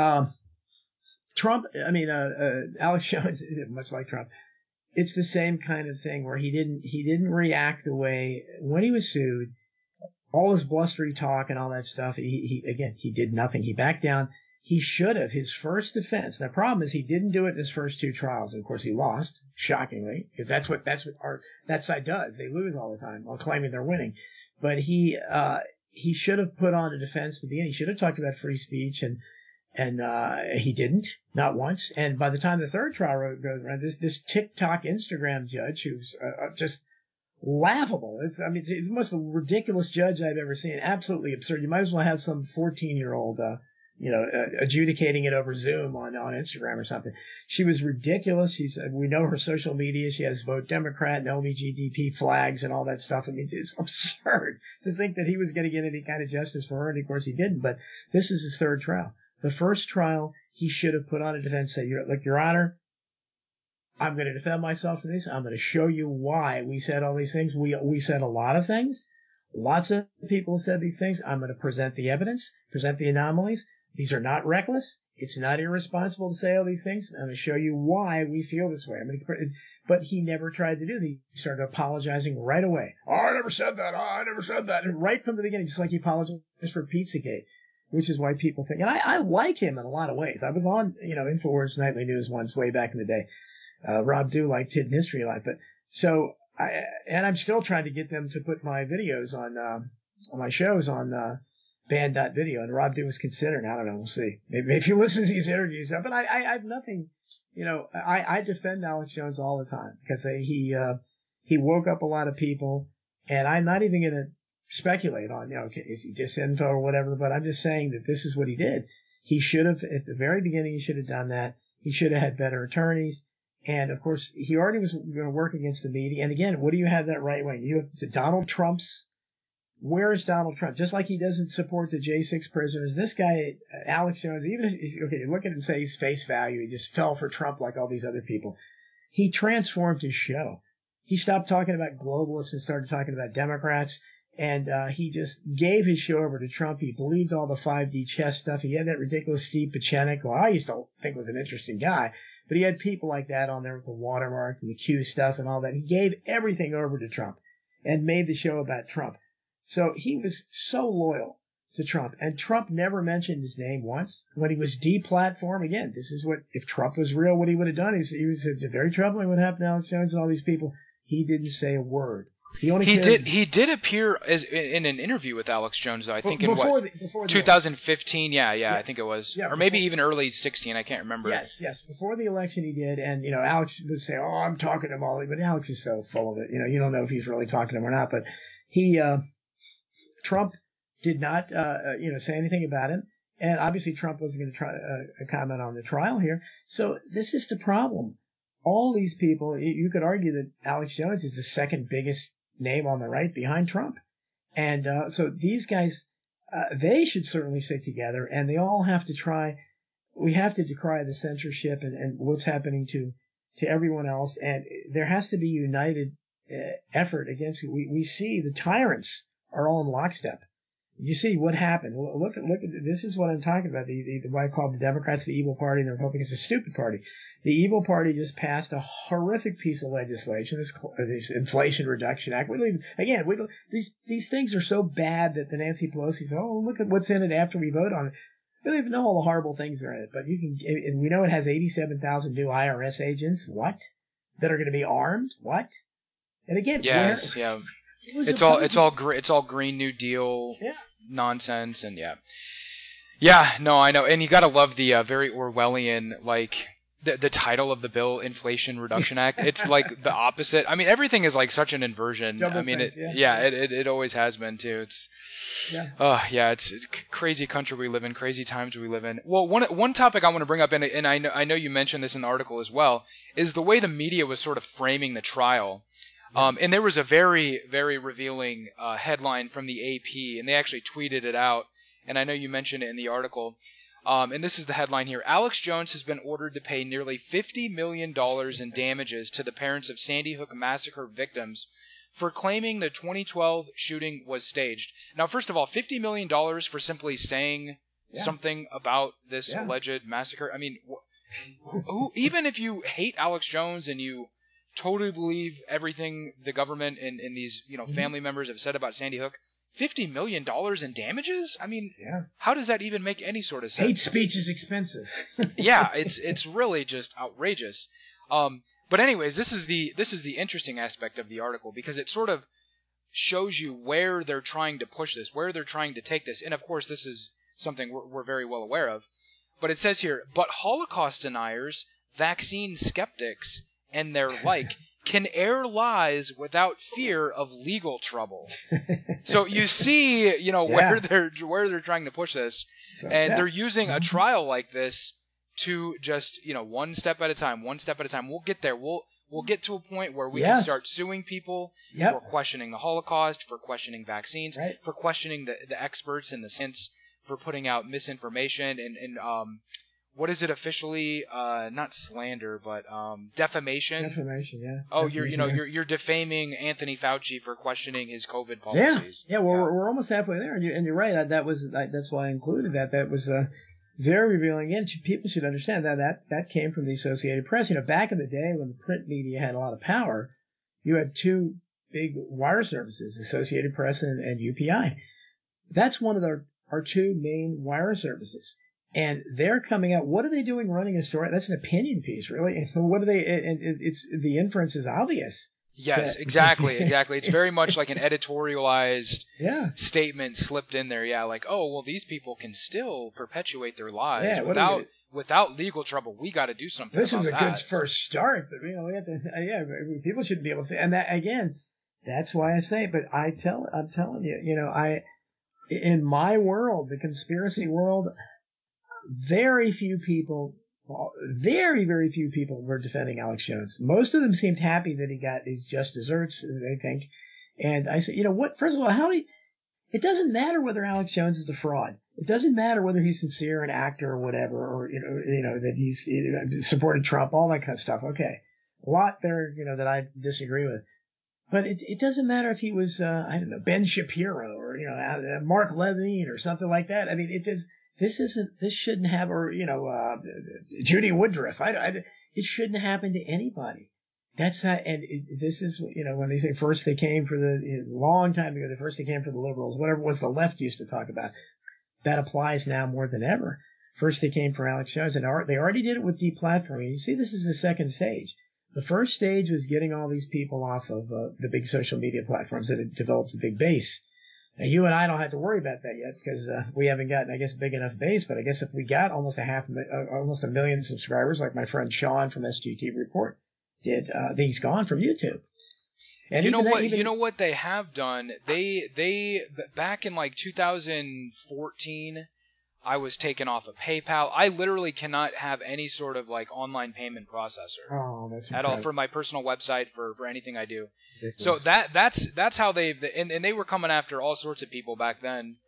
Alex Jones, much like Trump, it's the same kind of thing where he didn't react the way when he was sued. All his blustery talk and all that stuff. He did nothing. He backed down. He should have. His first defense. The problem is he didn't do it in his first 2 trials. And of course he lost, shockingly, because that's what that side does. They lose all the time while claiming they're winning. But he should have put on a defense to begin. He should have talked about free speech and he didn't, not once. And by the time the 3rd trial goes around, this TikTok Instagram judge who's just laughable. It's the most ridiculous judge I've ever seen. Absolutely absurd. You might as well have some 14-year-old, adjudicating it over Zoom on Instagram or something. She was ridiculous. We know her social media. She has Vote Democrat and LGBTP flags and all that stuff. It's absurd to think that he was going to get any kind of justice for her. And of course he didn't. But this is his 3rd trial. The first trial, he should have put on a defense, say, look, Your Honor, I'm going to defend myself from this. I'm going to show you why we said all these things. We said a lot of things. Lots of people said these things. I'm going to present the evidence, present the anomalies. These are not reckless. It's not irresponsible to say all these things. I'm going to show you why we feel this way. But he never tried to do that. He started apologizing right away. Oh, I never said that. I never said that. And right from the beginning, just like he apologized for Pizzagate, which is why people think. And I like him in a lot of ways. I was on, InfoWars Nightly News once way back in the day. Rob Dew liked Hidden History a lot, but so I'm still trying to get them to put my videos on my shows on band.video, and Rob Dew was considering. I don't know, we'll see. Maybe if he listens to these interviews, but I have nothing. I defend Alex Jones all the time because he woke up a lot of people, and I'm not even going to speculate on is he disinfo or whatever, but I'm just saying that this is what he did. He should have at the very beginning. He should have done that. He should have had better attorneys. And, of course, he already was going to work against the media. And, again, what do you have that right wing? You have Donald Trump's. Where is Donald Trump? Just like he doesn't support the J6 prisoners, this guy, Alex Jones, even if look at it and say he's face value, he just fell for Trump like all these other people. He transformed his show. He stopped talking about globalists and started talking about Democrats. And he just gave his show over to Trump. He believed all the 5D chess stuff. He had that ridiculous Steve Pieczenik, who I used to think was an interesting guy. But he had people like that on there with the watermarks and the Q stuff and all that. He gave everything over to Trump and made the show about Trump. So he was so loyal to Trump. And Trump never mentioned his name once. When he was deplatformed, again, this is what, if Trump was real, what he would have done. He was very troubling what happened to Alex Jones and all these people. He didn't say a word. He did appear as in an interview with Alex Jones, though. I think before 2015. Yeah, yes. I think it was, yeah, or maybe even early 16. I can't remember. Yes. Before the election, he did, and Alex would say, "Oh, I'm talking to Molly," but Alex is so full of it. You don't know if he's really talking to him or not. But Trump did not, say anything about him, and obviously Trump wasn't going to try comment on the trial here. So this is the problem. All these people, you could argue that Alex Jones is the second biggest name on the right behind Trump. And so these guys, they should certainly stick together, and they all have to try. We have to decry the censorship and what's happening to everyone else, and there has to be united effort against it. We see the tyrants are all in lockstep. You see what happened. Look at this is what I'm talking about. What I call the Democrats the evil party, and the Republicans the stupid party. The evil party just passed a horrific piece of legislation, this Inflation Reduction Act. These things are so bad that the Nancy Pelosi says, "Oh, look at what's in it after we vote on it." We don't even know all the horrible things that are in it, but and we know it has 87,000 new IRS agents. What? That are going to be armed? What? And again, yes, yeah. It's all Green New Deal nonsense, and no, I know, and you gotta love the very Orwellian, like the title of the bill, Inflation Reduction Act. It's like the opposite. I mean, everything is like such an inversion. It always has been too. It's it's a crazy country we live in, crazy times we live in. Well, one topic I want to bring up, and I know you mentioned this in the article as well, is the way the media was sort of framing the trial. And there was a very, very revealing headline from the AP, and they actually tweeted it out. and I know you mentioned it in the article. And this is the headline here. Alex Jones has been ordered to pay nearly $50 million in damages to the parents of Sandy Hook massacre victims for claiming the 2012 shooting was staged. Now, first of all, $50 million for simply saying something about this alleged massacre. I mean, who, even if you hate Alex Jones and you totally believe everything the government and these family members have said about Sandy Hook, $50 million in damages? I mean, how does that even make any sort of sense? Hate speech is expensive. Yeah, it's really just outrageous. But anyways, this is the interesting aspect of the article, because it sort of shows you where they're trying to push this, where they're trying to take this. And of course, this is something we're very well aware of. But it says here, but Holocaust deniers, vaccine skeptics, and their like can air lies without fear of legal trouble. So you see, where they're trying to push this, and they're using a trial like this to just, one step at a time. We'll get there. We'll get to a point where we can start suing people for questioning the Holocaust, for questioning vaccines, for questioning the experts in the sense, for putting out misinformation and what is it officially? Not slander, but defamation. Defamation, yeah. Oh, you're defaming Anthony Fauci for questioning his COVID policies. Yeah. Well, we're almost halfway there, and you're right. That's why I included that. That was very revealing. Again, people should understand that came from the Associated Press. Back in the day when the print media had a lot of power, you had two big wire services, Associated Press and UPI. That's one of our two main wire services. And they're coming out. What are they doing running a story? That's an opinion piece, really. What are they? And it's the inference is obvious. Yes, exactly. It's very much like an editorialized statement slipped in there. Yeah, like, oh, well, these people can still perpetuate their lies without legal trouble. We got to do something. This about is a that. good first start, but we have to. People should be able to say. And that again, that's why I say. But I'm telling you, in my world, the conspiracy world. Very, very few people were defending Alex Jones. Most of them seemed happy that he got his just desserts, they think. And I said, what? First of all, it doesn't matter whether Alex Jones is a fraud. It doesn't matter whether he's sincere, an actor or whatever, or, that he's supported Trump, all that kind of stuff. Okay. A lot there, that I disagree with. But it doesn't matter if he was, Ben Shapiro or, Mark Levine or something like that. I mean, this shouldn't have, or, Judy Woodruff. It shouldn't happen to anybody. That's not, and this is, when they say first they came for long time ago, first they came for the liberals, whatever was the left used to talk about. That applies now more than ever. First they came for Alex Jones, and they already did it with deplatforming. You see, this is the second stage. The first stage was getting all these people off of the big social media platforms that had developed a big base. Now, you and I don't have to worry about that yet because we haven't gotten, I guess, a big enough base. But I guess if we got almost a million subscribers, like my friend Sean from SGT Report did, he's gone from YouTube. And you know what they have done? They back in like 2014, I was taken off of PayPal. I literally cannot have any sort of like online payment processor. Oh, that's at all for my personal website for anything I do. Ridiculous. So that's how and they were coming after all sorts of people back then.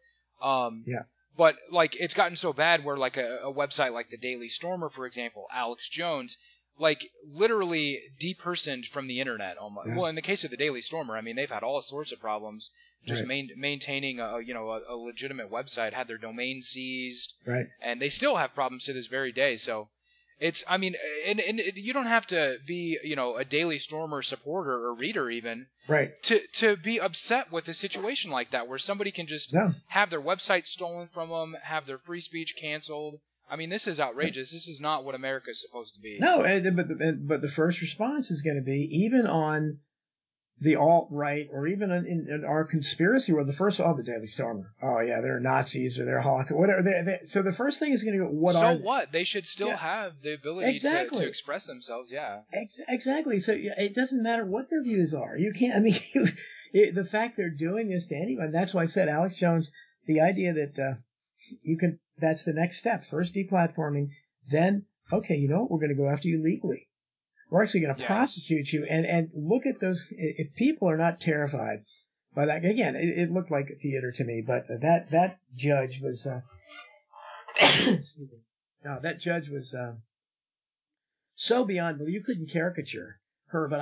But like it's gotten so bad where like a website like the Daily Stormer, for example, Alex Jones, like literally depersoned from the internet almost. Yeah. Well, in the case of the Daily Stormer, I mean they've had all sorts of problems. Just maintaining a legitimate website, had their domain seized, and they still have problems to this very day. So it's, I mean, and you don't have to be, a Daily Stormer supporter or reader even, to be upset with a situation like that, where somebody can just have their website stolen from them, have their free speech canceled. I mean, this is outrageous. This is not what America is supposed to be. No, but the first response is going to be, even on the alt-right, or even in our conspiracy world, the Daily Stormer. Oh, yeah, they're Nazis or they're Holocaust, whatever. So the first thing is going to go, what? They should still have the ability to express themselves, Exactly. So it doesn't matter what their views are. You can't, I mean, the fact they're doing this to anyone, that's why I said Alex Jones, the idea that that's the next step. First deplatforming, then, okay, we're going to go after you legally. We're actually going to prosecute you, and look at those. If people are not terrified But again, it looked like theater to me. But that judge was, excuse me. No, that judge was so beyond belief. You couldn't caricature her, but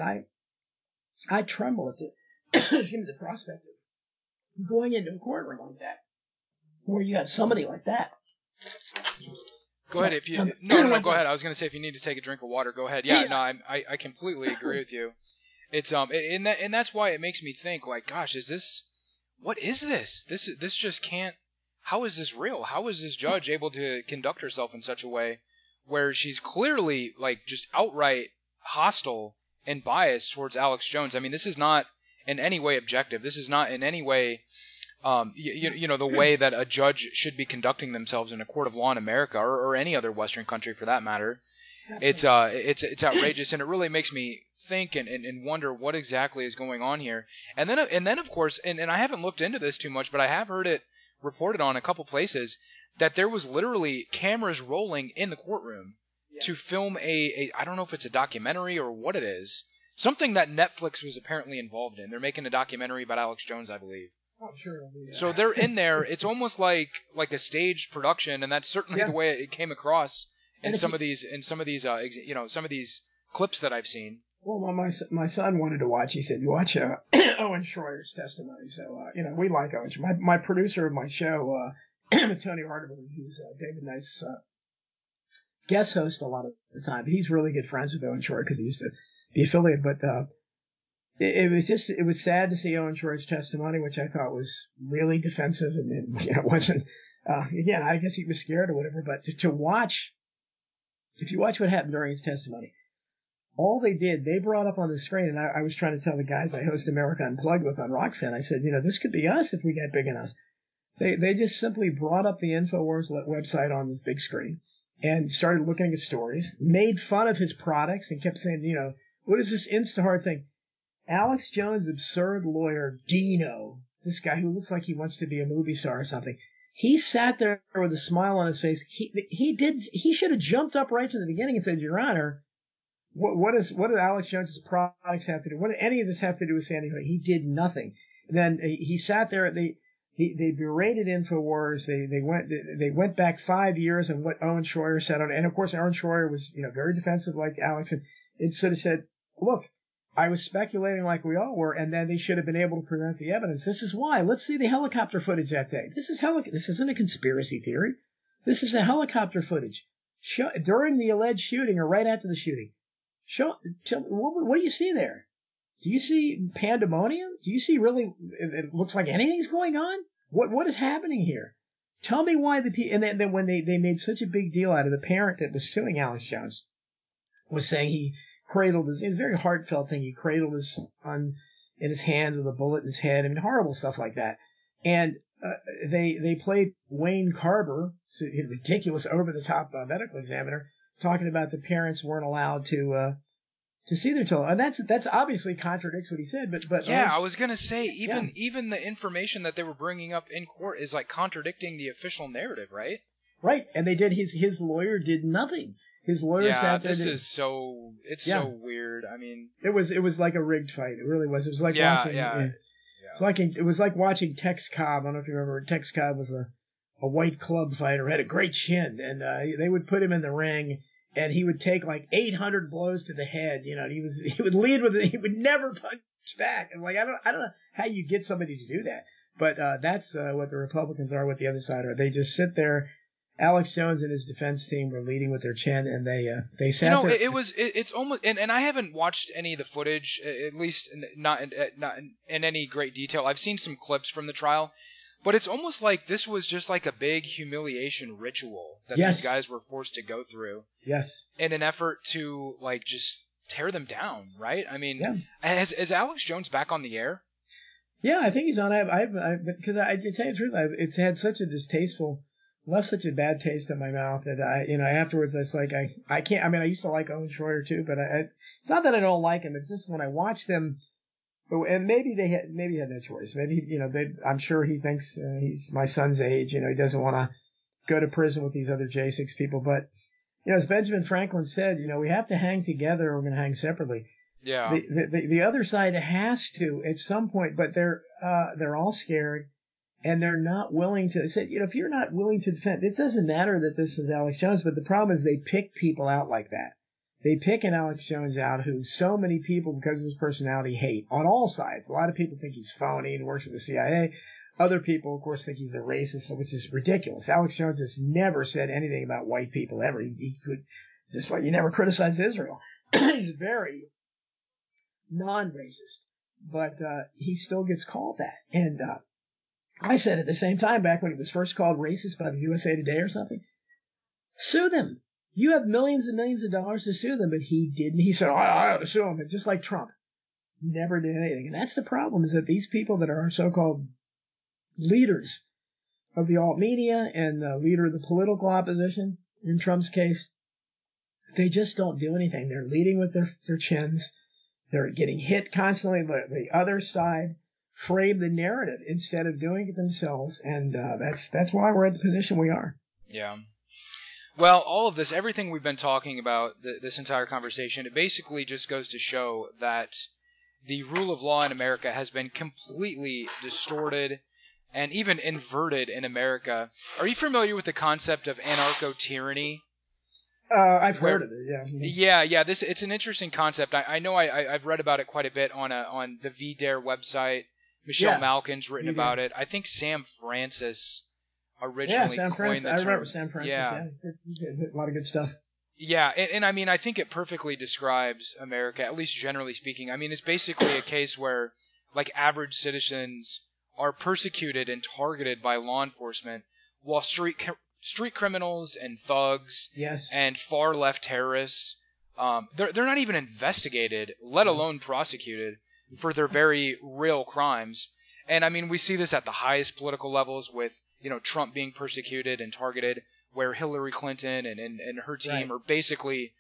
I tremble at the excuse me, the prospect of going into a courtroom like that, where you got somebody like that. Go ahead if you no, go ahead. I was going to say if you need to take a drink of water, go ahead. Yeah, no, I completely agree with you. It's and that's why it makes me think like, gosh, what is this? This just can't. How is this real? How is this judge able to conduct herself in such a way where she's clearly like just outright hostile and biased towards Alex Jones? I mean, this is not in any way objective. This is not in any way the way that a judge should be conducting themselves in a court of law in America or any other Western country for that matter. It's outrageous, and it really makes me think and wonder what exactly is going on here. And then of course, and I haven't looked into this too much, but I have heard it reported on a couple places that there was literally cameras rolling in the courtroom to film a I don't know if it's a documentary or what it is, something that Netflix was apparently involved in. They're making a documentary about Alex Jones, I believe. Oh, sure. Yeah. So they're in there. It's almost like a staged production, and that's certainly the way it came across in some of these some of these clips that I've seen. Well, my son wanted to watch. He said, "You watch Owen Schroyer's testimony." So we like Owen. My producer of my show, Tony Hardiman, who's David Knight's guest host a lot of the time. He's really good friends with Owen Schroyer because he used to be affiliated. But it was sad to see Owen Schroyer's testimony, which I thought was really defensive, and it wasn't. Again, I guess he was scared or whatever. But to watch, if you watch what happened during his testimony, all they did, they brought up on the screen, and I was trying to tell the guys I host America Unplugged with on Rockfin. I said, this could be us if we got big enough. They just simply brought up the InfoWars website on this big screen and started looking at stories, made fun of his products, and kept saying, what is this Instahard thing? Alex Jones' absurd lawyer, Dino, this guy who looks like he wants to be a movie star or something, he sat there with a smile on his face. He should have jumped up right from the beginning and said, Your Honor, what do Alex Jones' products have to do? What do any of this have to do with Sandy Hook? He did nothing. And then he sat there. They berated InfoWars. They went back 5 years on what Owen Schroyer said on it. And of course, Owen Schroyer was very defensive like Alex, and it sort of said, look, I was speculating like we all were, and then they should have been able to present the evidence. This is why. Let's see the helicopter footage that day. This isn't a conspiracy theory. This is a helicopter footage during the alleged shooting or right after the shooting. Tell me, what do you see there? Do you see pandemonium? Do you see really? It looks like anything's going on. What is happening here? Tell me why and then when they made such a big deal out of the parent that was suing Alex Jones was saying he cradled it was a very heartfelt thing. He cradled his son in his hand with a bullet in his head. I mean, horrible stuff like that. And they played Wayne Carver, a ridiculous, over-the-top medical examiner, talking about the parents weren't allowed to see their children. And that's obviously contradicts what he said. But yeah, I was gonna say even the information that they were bringing up in court is like contradicting the official narrative, right? Right, and they did. His lawyer did nothing. His lawyer sat there. So weird. I mean, it was like a rigged fight. It really was. It was like watching. It was like watching Tex Cobb. I don't know if you remember. Tex Cobb was a white club fighter, had a great chin, and they would put him in the ring, and he would take like 800 blows to the head. And he would lead with it. He would never punch back. And like I don't know how you get somebody to do that, but that's what the Republicans are. What the other side are. They just sit there. Alex Jones and his defense team were leading with their chin, and they sat there. It's almost, and I haven't watched any of the footage, at least not in any great detail. I've seen some clips from the trial, but it's almost like this was just like a big humiliation ritual that these guys were forced to go through. Yes. In an effort to like just tear them down, right? I mean, is Alex Jones back on the air? Yeah, I think he's on. Because I to tell you the truth, it's had such a left such a bad taste in my mouth that afterwards it's like I can't. I mean, I used to like Owen Schroyer too, but it's not that I don't like him. It's just when I watch them, and maybe he had no choice. Maybe I'm sure he thinks he's my son's age. He doesn't want to go to prison with these other J6 people. But as Benjamin Franklin said, we have to hang together or we're going to hang separately. Yeah. The other side has to at some point, but they're all scared and they're not willing to say, if you're not willing to defend, it doesn't matter that this is Alex Jones, but the problem is they pick people out like that. They pick an Alex Jones out who so many people, because of his personality, hate on all sides. A lot of people think he's phony and works for the CIA. Other people, of course, think he's a racist, which is ridiculous. Alex Jones has never said anything about white people ever. He could, just like he never criticized Israel. He's very non-racist, but he still gets called that. And I said at the same time, back when he was first called racist by the USA Today or something, sue them. You have millions and millions of dollars to sue them, but he didn't. He said, I ought to sue them, just like Trump. Never did anything. And that's the problem, is that these people that are so-called leaders of the alt media and the leader of the political opposition, in Trump's case, they just don't do anything. They're leading with their chins. They're getting hit constantly. The other side frame the narrative instead of doing it themselves. And that's why we're at the position we are. Yeah. Well, all of this, everything we've been talking about, this entire conversation, it basically just goes to show that the rule of law in America has been completely distorted and even inverted in America. Are you familiar with the concept of anarcho-tyranny? I've heard of it, yeah. Yeah. It's an interesting concept. I know I've read about it quite a bit on the VDare website. Michelle Malkin's written about it. I think Sam Francis originally coined the term. I remember Sam Francis. Yeah. A lot of good stuff. Yeah, and I mean, I think it perfectly describes America, at least generally speaking. I mean, it's basically a case where, like, average citizens are persecuted and targeted by law enforcement, while street criminals and thugs and far left terrorists, they're not even investigated, let alone prosecuted for their very real crimes. And I mean, we see this at the highest political levels with, Trump being persecuted and targeted, where Hillary Clinton and her team are basically,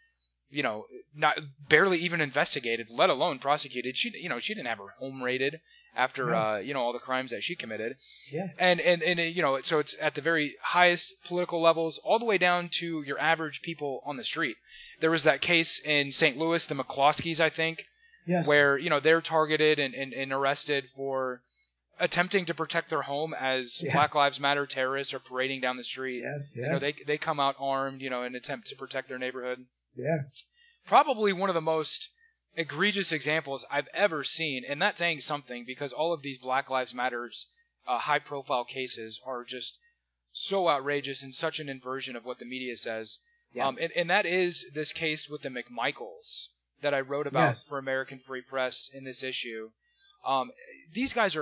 not barely even investigated, let alone prosecuted. She didn't have her home raided after, all the crimes that she committed. Yeah. And so it's at the very highest political levels, all the way down to your average people on the street. There was that case in St. Louis, the McCloskeys, I think, where, they're targeted and arrested for attempting to protect their home as Black Lives Matter terrorists are parading down the street. They come out armed, in an attempt to protect their neighborhood. Yeah. Probably one of the most egregious examples I've ever seen, and that's saying something, because all of these Black Lives Matters high-profile cases are just so outrageous and such an inversion of what the media says. Yeah. And that is this case with the McMichaels that I wrote about for American Free Press in this issue. These guys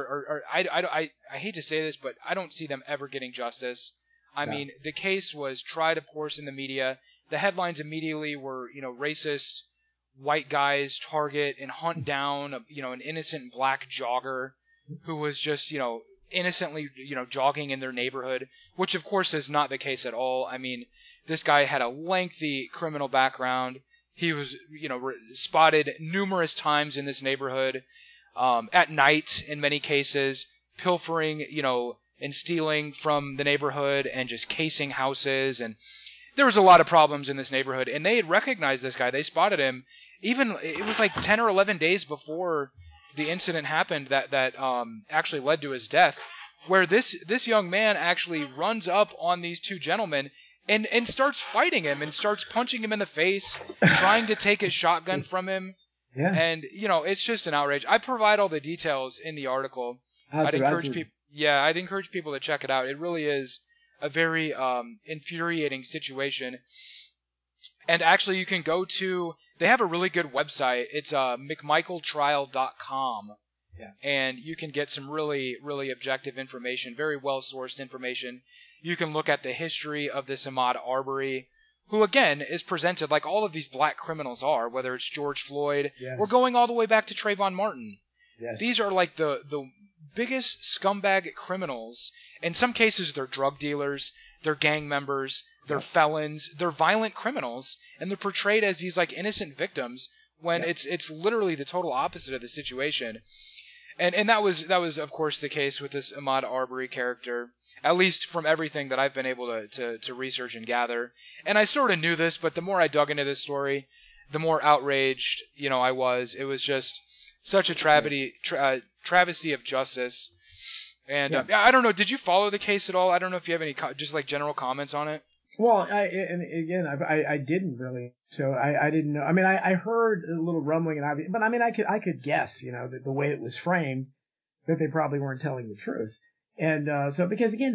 I hate to say this, but I don't see them ever getting justice. I mean, the case was tried, of course, in the media. The headlines immediately were, racist white guys target and hunt down, an innocent black jogger who was just, innocently, jogging in their neighborhood, which, of course, is not the case at all. I mean, this guy had a lengthy criminal background. He was, spotted numerous times in this neighborhood, at night in many cases, pilfering, and stealing from the neighborhood and just casing houses. And there was a lot of problems in this neighborhood. And they had recognized this guy. They spotted him. Even, it was like 10 or 11 days before the incident happened that actually led to his death, where this young man actually runs up on these two gentlemen and starts fighting him and starts punching him in the face, trying to take his shotgun from him. Yeah. And, it's just an outrage. I provide all the details in the article. I'd encourage people to check it out. It really is a very infuriating situation. And actually, you can go to, they have a really good website. It's McMichaelTrial.com. Yeah. And you can get some really, really objective information, very well-sourced information. You can look at the history of this Ahmaud Arbery, who, again, is presented like all of these black criminals are, whether it's George Floyd or going all the way back to Trayvon Martin. Yes. These are like the biggest scumbag criminals. In some cases, they're drug dealers, they're gang members, they're felons, they're violent criminals, and they're portrayed as these like innocent victims when it's literally the total opposite of the situation. And that was of course the case with this Ahmaud Arbery character, at least from everything that I've been able to research and gather. And I sort of knew this, but the more I dug into this story, the more outraged, I was. It was just such a travesty of justice. And I don't know. Did you follow the case at all? I don't know if you have any just like general comments on it. Well, I didn't really. So I didn't know. I mean, I heard a little rumbling, but I mean, I could guess, the way it was framed, that they probably weren't telling the truth. And so because again,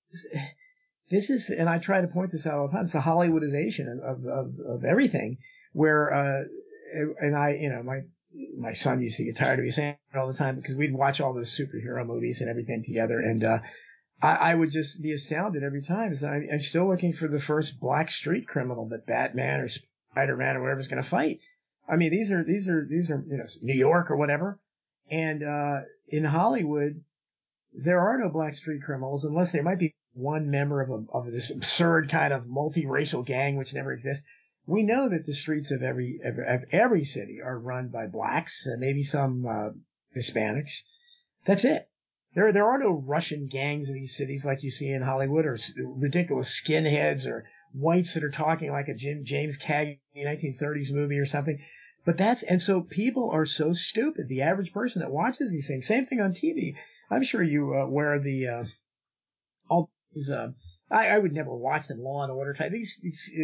this is, and I try to point this out all the time. It's a Hollywoodization of everything. Where and my son used to get tired of me saying it all the time because we'd watch all those superhero movies and everything together, and I would just be astounded every time. So I'm still looking for the first black street criminal that Batman or Spider-Man or whatever is going to fight. I mean, these are New York or whatever, and in Hollywood there are no black street criminals unless there might be one member of this absurd kind of multiracial gang which never exists. We know that the streets of every city are run by blacks, maybe some Hispanics. That's it. There are no Russian gangs in these cities like you see in Hollywood, or ridiculous skinheads, or whites that are talking like a James Cagney 1930s movie or something. But and so people are so stupid. The average person that watches these things, same thing on TV. I'm sure you aware of all these. I would never watch them, Law and Order type, these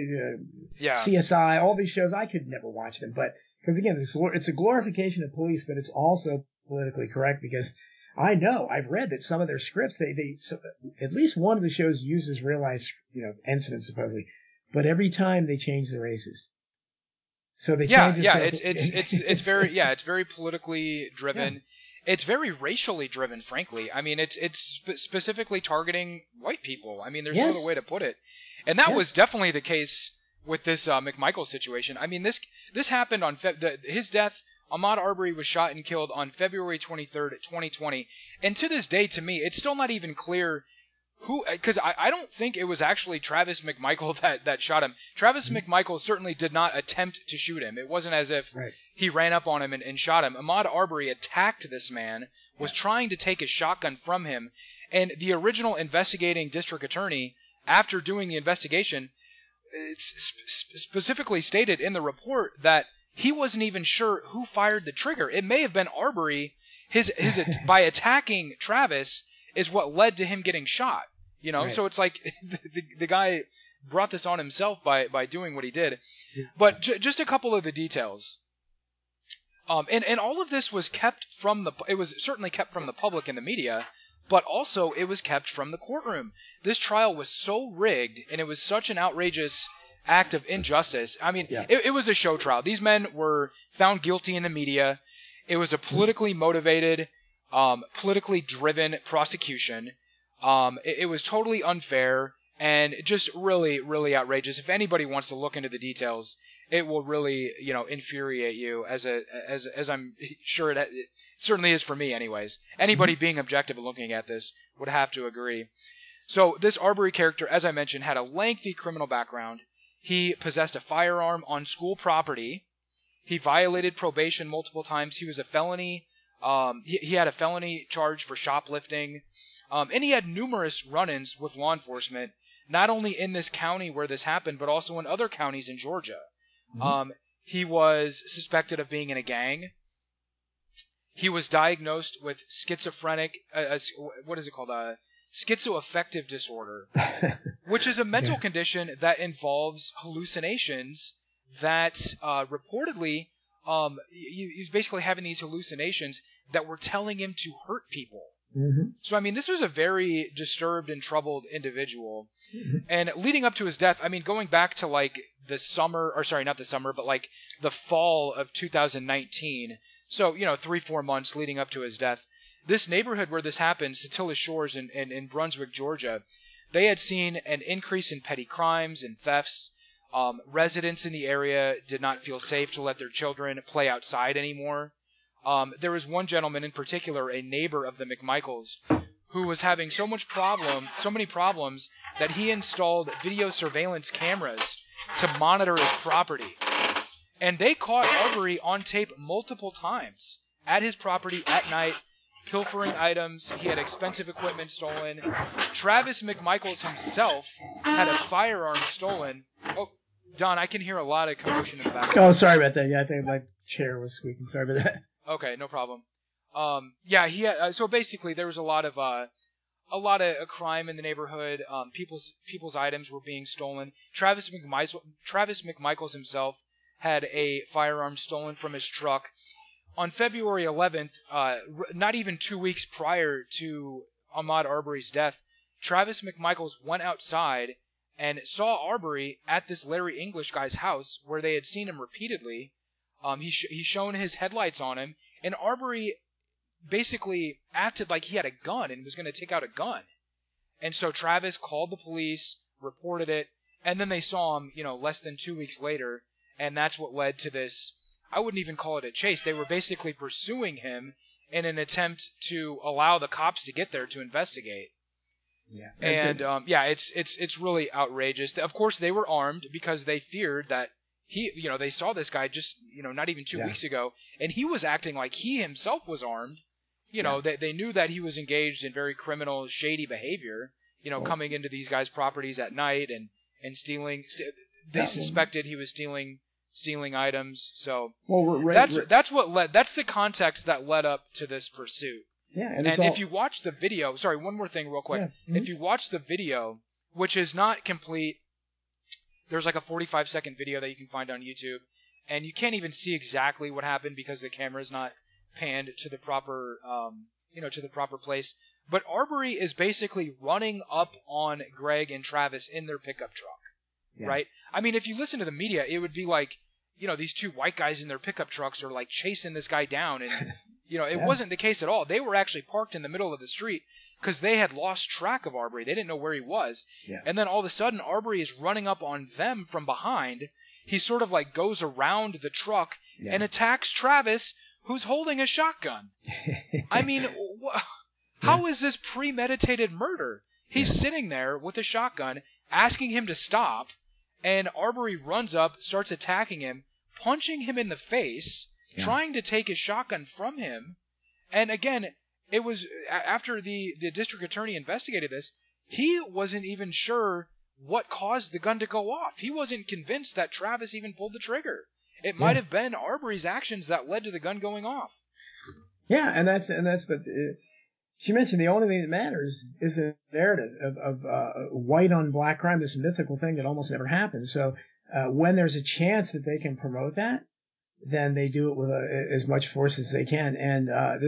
CSI, all these shows. I could never watch them, but because again, it's a glorification of police, but it's also politically correct because I've read that some of their scripts, so at least one of the shows uses realized, incidents supposedly, but every time they change the races. So they change it. It's very politically driven. Yeah. It's very racially driven, frankly. I mean, it's specifically targeting white people. I mean, there's no other way to put it. And that was definitely the case with this McMichael situation. I mean, this happened on his death. Ahmaud Arbery was shot and killed on February 23rd, 2020. And to this day, to me, it's still not even clear who, because I don't think it was actually Travis McMichael that shot him. Travis McMichael certainly did not attempt to shoot him. It wasn't as if he ran up on him and shot him. Ahmaud Arbery attacked this man, was trying to take his shotgun from him, and the original investigating district attorney, after doing the investigation, specifically stated in the report that he wasn't even sure who fired the trigger. It may have been Arbery. By attacking Travis is what led to him getting shot. So it's like the guy brought this on himself by doing what he did. But just a couple of the details. And all of this was kept it was certainly kept from the public and the media, but also it was kept from the courtroom. This trial was so rigged, and it was such an outrageous act of injustice. I mean, it was a show trial. These men were found guilty in the media. It was a politically motivated, politically driven prosecution. It was totally unfair and just really, really outrageous. If anybody wants to look into the details, it will really, infuriate you as I'm sure it certainly is for me anyways. Anybody being objective and looking at this would have to agree. So this Arbery character, as I mentioned, had a lengthy criminal background. He possessed a firearm on school property. He violated probation multiple times. He was a felony. He had a felony charge for shoplifting. And he had numerous run-ins with law enforcement, not only in this county where this happened, but also in other counties in Georgia. He was suspected of being in a gang. He was diagnosed with schizophrenic, what is it called? Schizoaffective disorder, which is a mental condition that involves hallucinations that reportedly he was basically having these hallucinations that were telling him to hurt people. So, I mean, this was a very disturbed and troubled individual. And leading up to his death, I mean, going back to like the summer, or sorry, not the summer, but like the fall of 2019. So, 3-4 months leading up to his death. This neighborhood where this happened, Satilla Shores in Brunswick, Georgia, they had seen an increase in petty crimes and thefts. Residents in the area did not feel safe to let their children play outside anymore. There was one gentleman in particular, a neighbor of the McMichaels, who was having so many problems that he installed video surveillance cameras to monitor his property. And they caught Arbery on tape multiple times at his property at night, pilfering items. He had expensive equipment stolen. Travis McMichaels himself had a firearm stolen. Oh, Don, I can hear a lot of commotion in the background. Oh, sorry about that. Yeah, I think my chair was squeaking. Sorry about that. Okay, no problem. Yeah, he had, so basically there was a lot of crime in the neighborhood. People's items were being stolen. Travis McMichaels himself had a firearm stolen from his truck. On February 11th, not even 2 weeks prior to Ahmaud Arbery's death, Travis McMichaels went outside and saw Arbery at this Larry English guy's house where they had seen him repeatedly. He's shown his headlights on him, and Arbery basically acted like he had a gun and was going to take out a gun. And so Travis called the police, reported it, and then they saw him, less than 2 weeks later, and that's what led to this. I wouldn't even call it a chase. They were basically pursuing him in an attempt to allow the cops to get there to investigate. Yeah. And it's really outrageous. Of course, they were armed because they feared that they saw this guy just, not even 2 weeks ago, and he was acting like he himself was armed. They knew that he was engaged in very criminal, shady behavior, coming into these guys' properties at night and stealing. They suspected he was stealing items. So that's what led. That's the context that led up to this pursuit. Yeah, and if you watch the video, sorry, one more thing real quick. Yeah. Mm-hmm. If you watch the video, which is not complete, there's like a 45-second video that you can find on YouTube, and you can't even see exactly what happened because the camera's not panned to the proper, to the proper place. But Arbery is basically running up on Greg and Travis in their pickup truck, right? I mean, if you listen to the media, it would be like, these two white guys in their pickup trucks are like chasing this guy down, and it wasn't the case at all. They were actually parked in the middle of the street because they had lost track of Arbery. They didn't know where he was. Yeah. And then all of a sudden, Arbery is running up on them from behind. He sort of like goes around the truck and attacks Travis, who's holding a shotgun. I mean, how is this premeditated murder? He's sitting there with a shotgun, asking him to stop, and Arbery runs up, starts attacking him, punching him in the face, trying to take his shotgun from him. And again, it was after the district attorney investigated this, he wasn't even sure what caused the gun to go off. He wasn't convinced that Travis even pulled the trigger. It might have been Arbery's actions that led to the gun going off. Yeah, and that's but she mentioned the only thing that matters is the narrative of white on black crime, this mythical thing that almost never happens. So when there's a chance that they can promote that, then they do it with as much force as they can. And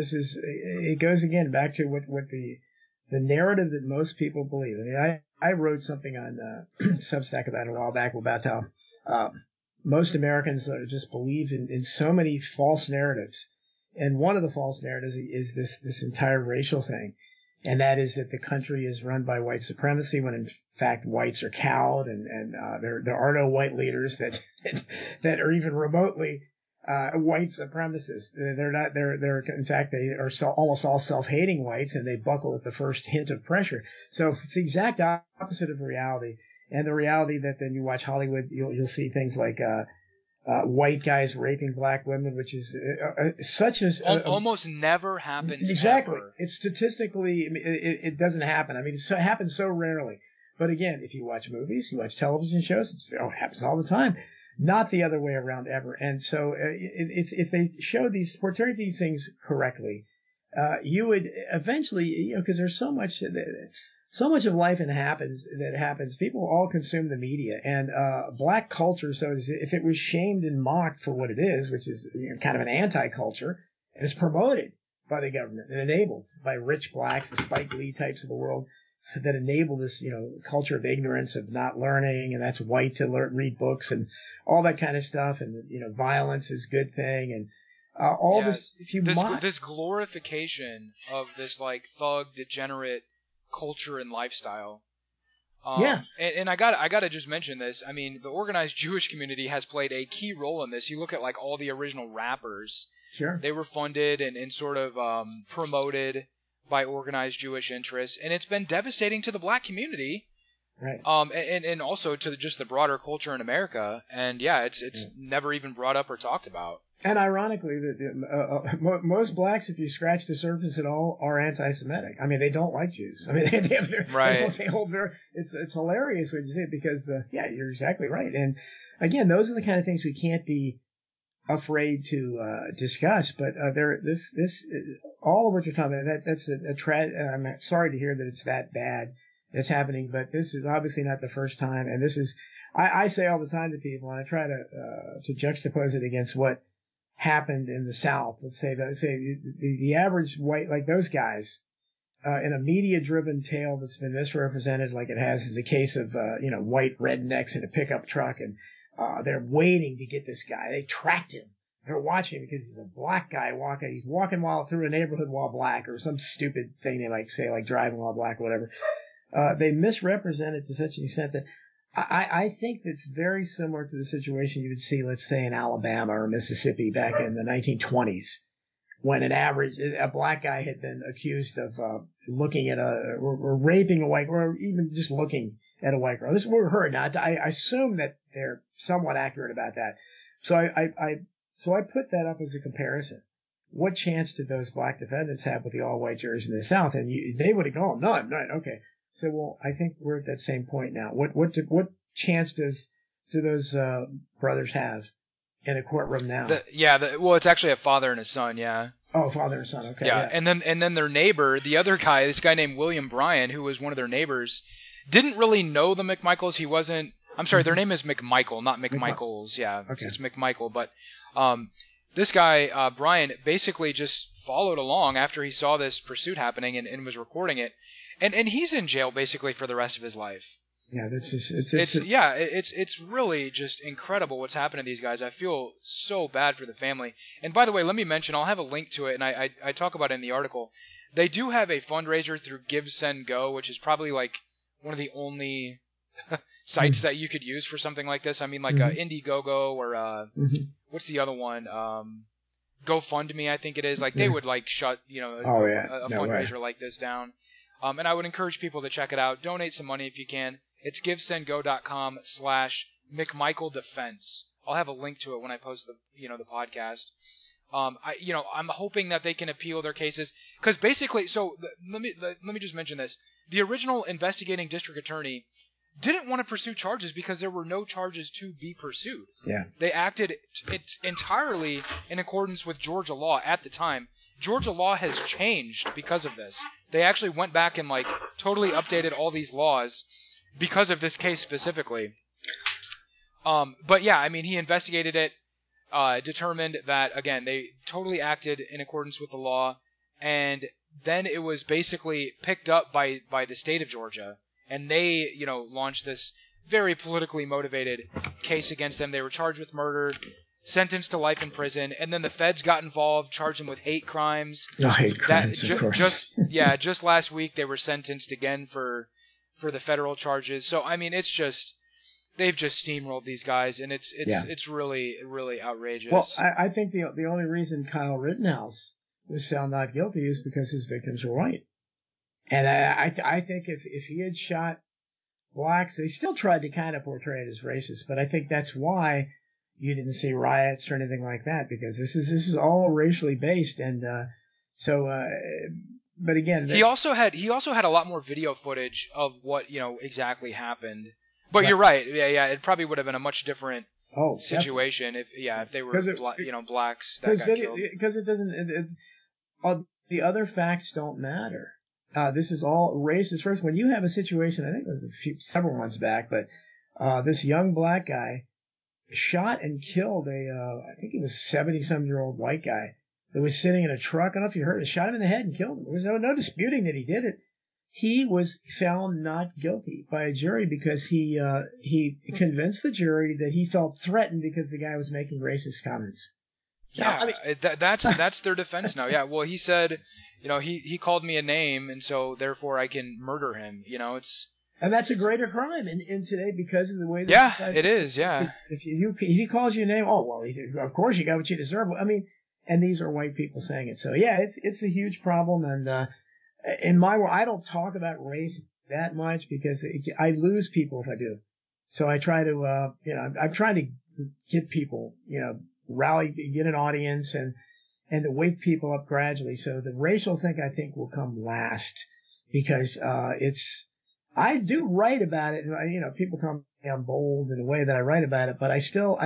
it goes again back to what the narrative that most people believe. I mean, I wrote something on Substack about it a while back about how most Americans just believe in so many false narratives. And one of the false narratives is this entire racial thing. And that is that the country is run by white supremacy when in fact whites are cowed and there are no white leaders that are even remotely white supremacists. They're not. They're in fact they are almost all self-hating whites, and they buckle at the first hint of pressure. So it's the exact opposite of reality. And the reality that then you watch Hollywood, you'll see things like white guys raping black women, which is such as almost never happens. Exactly. Ever. It's statistically, it doesn't happen. I mean, it happens so rarely. But again, if you watch movies, you watch television shows, it happens all the time. Not the other way around ever. And so if they show portray these things correctly, you would eventually, because there's so much of life that happens. People all consume the media, and black culture. So if it was shamed and mocked for what it is, which is kind of an anti-culture, and it's promoted by the government and enabled by rich blacks, the Spike Lee types of the world, that enable this, culture of ignorance, of not learning, and that's white to read books and all that kind of stuff, and violence is a good thing, and this. If you this glorification of this like thug, degenerate culture and lifestyle. And I gotta just mention this. I mean, the organized Jewish community has played a key role in this. You look at like all the original rappers. Sure. They were funded and sort of promoted by organized Jewish interests, and it's been devastating to the black community, right? And also to just the broader culture in America. And it's never even brought up or talked about. And ironically, most blacks, if you scratch the surface at all, are anti-Semitic. I mean, they don't like Jews. I mean, they hold very. It's hilarious when you say it because you're exactly right. And again, those are the kind of things we can't be afraid to discuss. But all of what you're talking about, that's a I'm sorry to hear that it's that bad that's happening, but this is obviously not the first time. And this is, I say all the time to people, and I try to juxtapose it against what happened in the South. Let's say the average white, like those guys, in a media-driven tale that's been misrepresented, like it has, is a case of white rednecks in a pickup truck, and they're waiting to get this guy. They tracked him. They're watching him because he's a black guy walking. He's walking while through a neighborhood while black, or some stupid thing they like say, like driving while black, or whatever. They misrepresent it to such an extent that I think that's very similar to the situation you would see, let's say, in Alabama or Mississippi back in the 1920s, when a black guy had been accused of looking at or raping a white girl, or even just looking at a white girl. This is what we heard. Now, I assume that they're somewhat accurate about that. So I put that up as a comparison. What chance did those black defendants have with the all-white jurors in the South? And they would have gone, none. Okay. So, well, I think we're at that same point now. What chance do those brothers have in a courtroom now? Well, it's actually a father and a son, yeah. Oh, father and son, okay. Yeah, and then their neighbor, the other guy, this guy named William Bryan, who was one of their neighbors, didn't really know the McMichaels. He wasn't. I'm sorry, their name is McMichael, not McMichaels. Yeah, okay. It's McMichael. But this guy, Bryan, basically just followed along after he saw this pursuit happening and was recording it. And he's in jail basically for the rest of his life. Yeah, that's just it's really just incredible what's happened to these guys. I feel so bad for the family. And by the way, let me mention, I'll have a link to it, and I talk about it in the article. They do have a fundraiser through Give Send Go, which is probably like one of the only sites that you could use for something like this. I mean, like Indiegogo or what's the other one? GoFundMe, I think it is. Like they would like shut a fundraiser like this down. And I would encourage people to check it out. Donate some money if you can. It's givesendgo.com/McMichaelDefense. I'll have a link to it when I post the podcast. I'm hoping that they can appeal their cases because basically, let me just mention this. The original investigating district attorney didn't want to pursue charges because there were no charges to be pursued. Yeah. They acted entirely in accordance with Georgia law at the time. Georgia law has changed because of this. They actually went back and totally updated all these laws because of this case specifically. But yeah, I mean, he investigated it, determined that, again, they totally acted in accordance with the law, and then it was basically picked up by the state of Georgia. And they, launched this very politically motivated case against them. They were charged with murder, sentenced to life in prison, and then the feds got involved, charged them with hate crimes. Oh, hate crimes, of course. Just last week they were sentenced again for the federal charges. So I mean, they've just steamrolled these guys, and it's really, really outrageous. Well, I think the only reason Kyle Rittenhouse was found not guilty is because his victims were white. And I think if he had shot blacks, they still tried to kind of portray it as racist, but I think that's why you didn't see riots or anything like that, because this is all racially based, and but again, he also had a lot more video footage of what exactly happened. But you're right, yeah, it probably would have been a much different situation if they were blacks that got killed. Because it doesn't. The other facts don't matter. This is all racist. First, when you have a situation, I think it was several months back, but this young black guy shot and killed I think he was 70-some-year-old white guy that was sitting in a truck. I don't know if you heard it. Shot him in the head and killed him. There was no disputing that he did it. He was found not guilty by a jury because he convinced the jury that he felt threatened because the guy was making racist comments. Yeah, that's their defense now. Yeah, well, he said, he called me a name, and so therefore I can murder him. And that's a greater crime in today because of the way. It is. Yeah. If he calls you a name, oh well, of course you got what you deserve. I mean, and these are white people saying it. So yeah, it's a huge problem. And in my world, I don't talk about race that much because I lose people if I do. So I try to, I'm trying to get people, rally, get an audience and to wake people up gradually. So the racial thing I think will come last because I do write about it. People tell me I'm bold in the way that I write about it, but I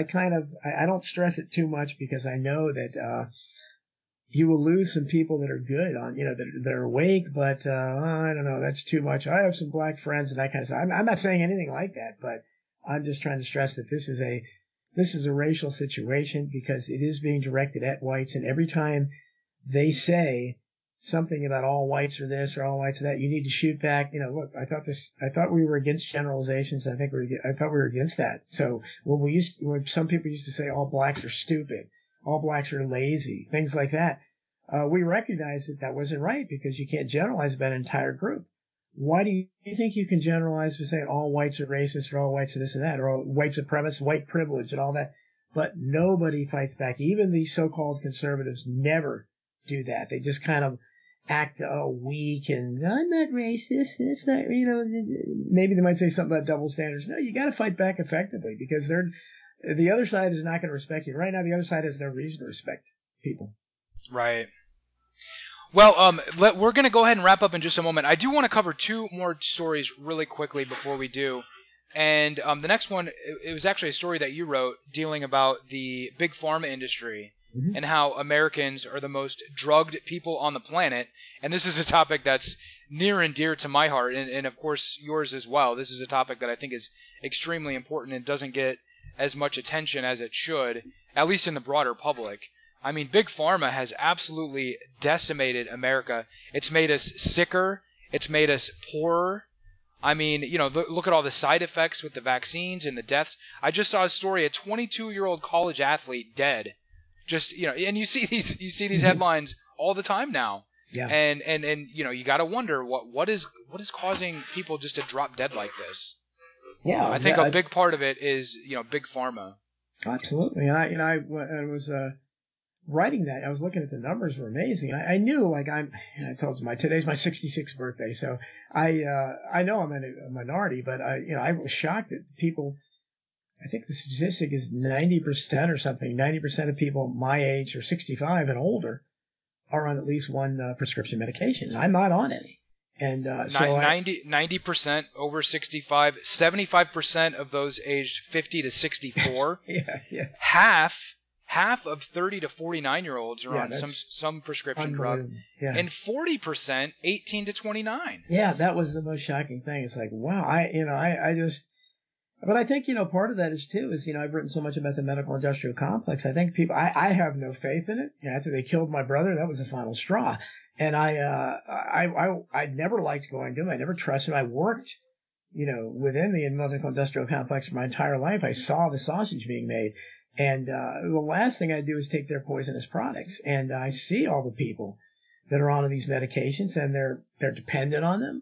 don't stress it too much because I know that, you will lose some people that are good that are awake, but, I don't know, that's too much. I have some black friends and that kind of stuff. I'm not saying anything like that, but I'm just trying to stress that this is a racial situation because it is being directed at whites. And every time they say something about all whites are this or all whites are that, you need to shoot back. Look, I thought we were against generalizations. I thought we were against that. So when some people used to say all blacks are stupid, all blacks are lazy, things like that, we recognize that wasn't right because you can't generalize about an entire group. Why do you think you can generalize by saying all whites are racist or all whites are this and that or all white supremacists, white privilege and all that? But nobody fights back. Even the so-called conservatives never do that. They just kind of act weak and I'm not racist. It's not, maybe they might say something about double standards. No, you got to fight back effectively because the other side is not going to respect you. Right now, the other side has no reason to respect people. Right. Well, we're going to go ahead and wrap up in just a moment. I do want to cover two more stories really quickly before we do. And the next one, it was actually a story that you wrote dealing about the big pharma industry and how Americans are the most drugged people on the planet. And this is a topic that's near and dear to my heart and of course, yours as well. This is a topic that I think is extremely important and doesn't get as much attention as it should, at least in the broader public. I mean, Big Pharma has absolutely decimated America. It's made us sicker. It's made us poorer. I mean, look at all the side effects with the vaccines and the deaths. I just saw a story, a 22-year-old college athlete dead. Just, and you see these headlines all the time now. Yeah. And you got to wonder what is causing people just to drop dead like this. Yeah. I think a big part of it is, Big Pharma. Absolutely. And I was writing that, I was looking at the numbers were amazing. I knew, like I told you, today's my 66th birthday, so I know I'm in a minority, but I was shocked that people. I think the statistic is 90% or something. 90% of people my age or 65 and older are on at least one prescription medication. I'm not on any. And so 90% over 65, 75% of those aged 50 to 64. yeah. Half of 30 to 49-year-olds are on some prescription drug, and 40% 18 to 29. Yeah, that was the most shocking thing. It's like, wow, but I think, part of that is I've written so much about the medical industrial complex. I think I have no faith in it. After they killed my brother, that was the final straw. And I never liked going to him. I never trusted him. I worked, within the medical industrial complex for my entire life. I saw the sausage being made. And the last thing I do is take their poisonous products. And I see all the people that are on these medications and they're dependent on them.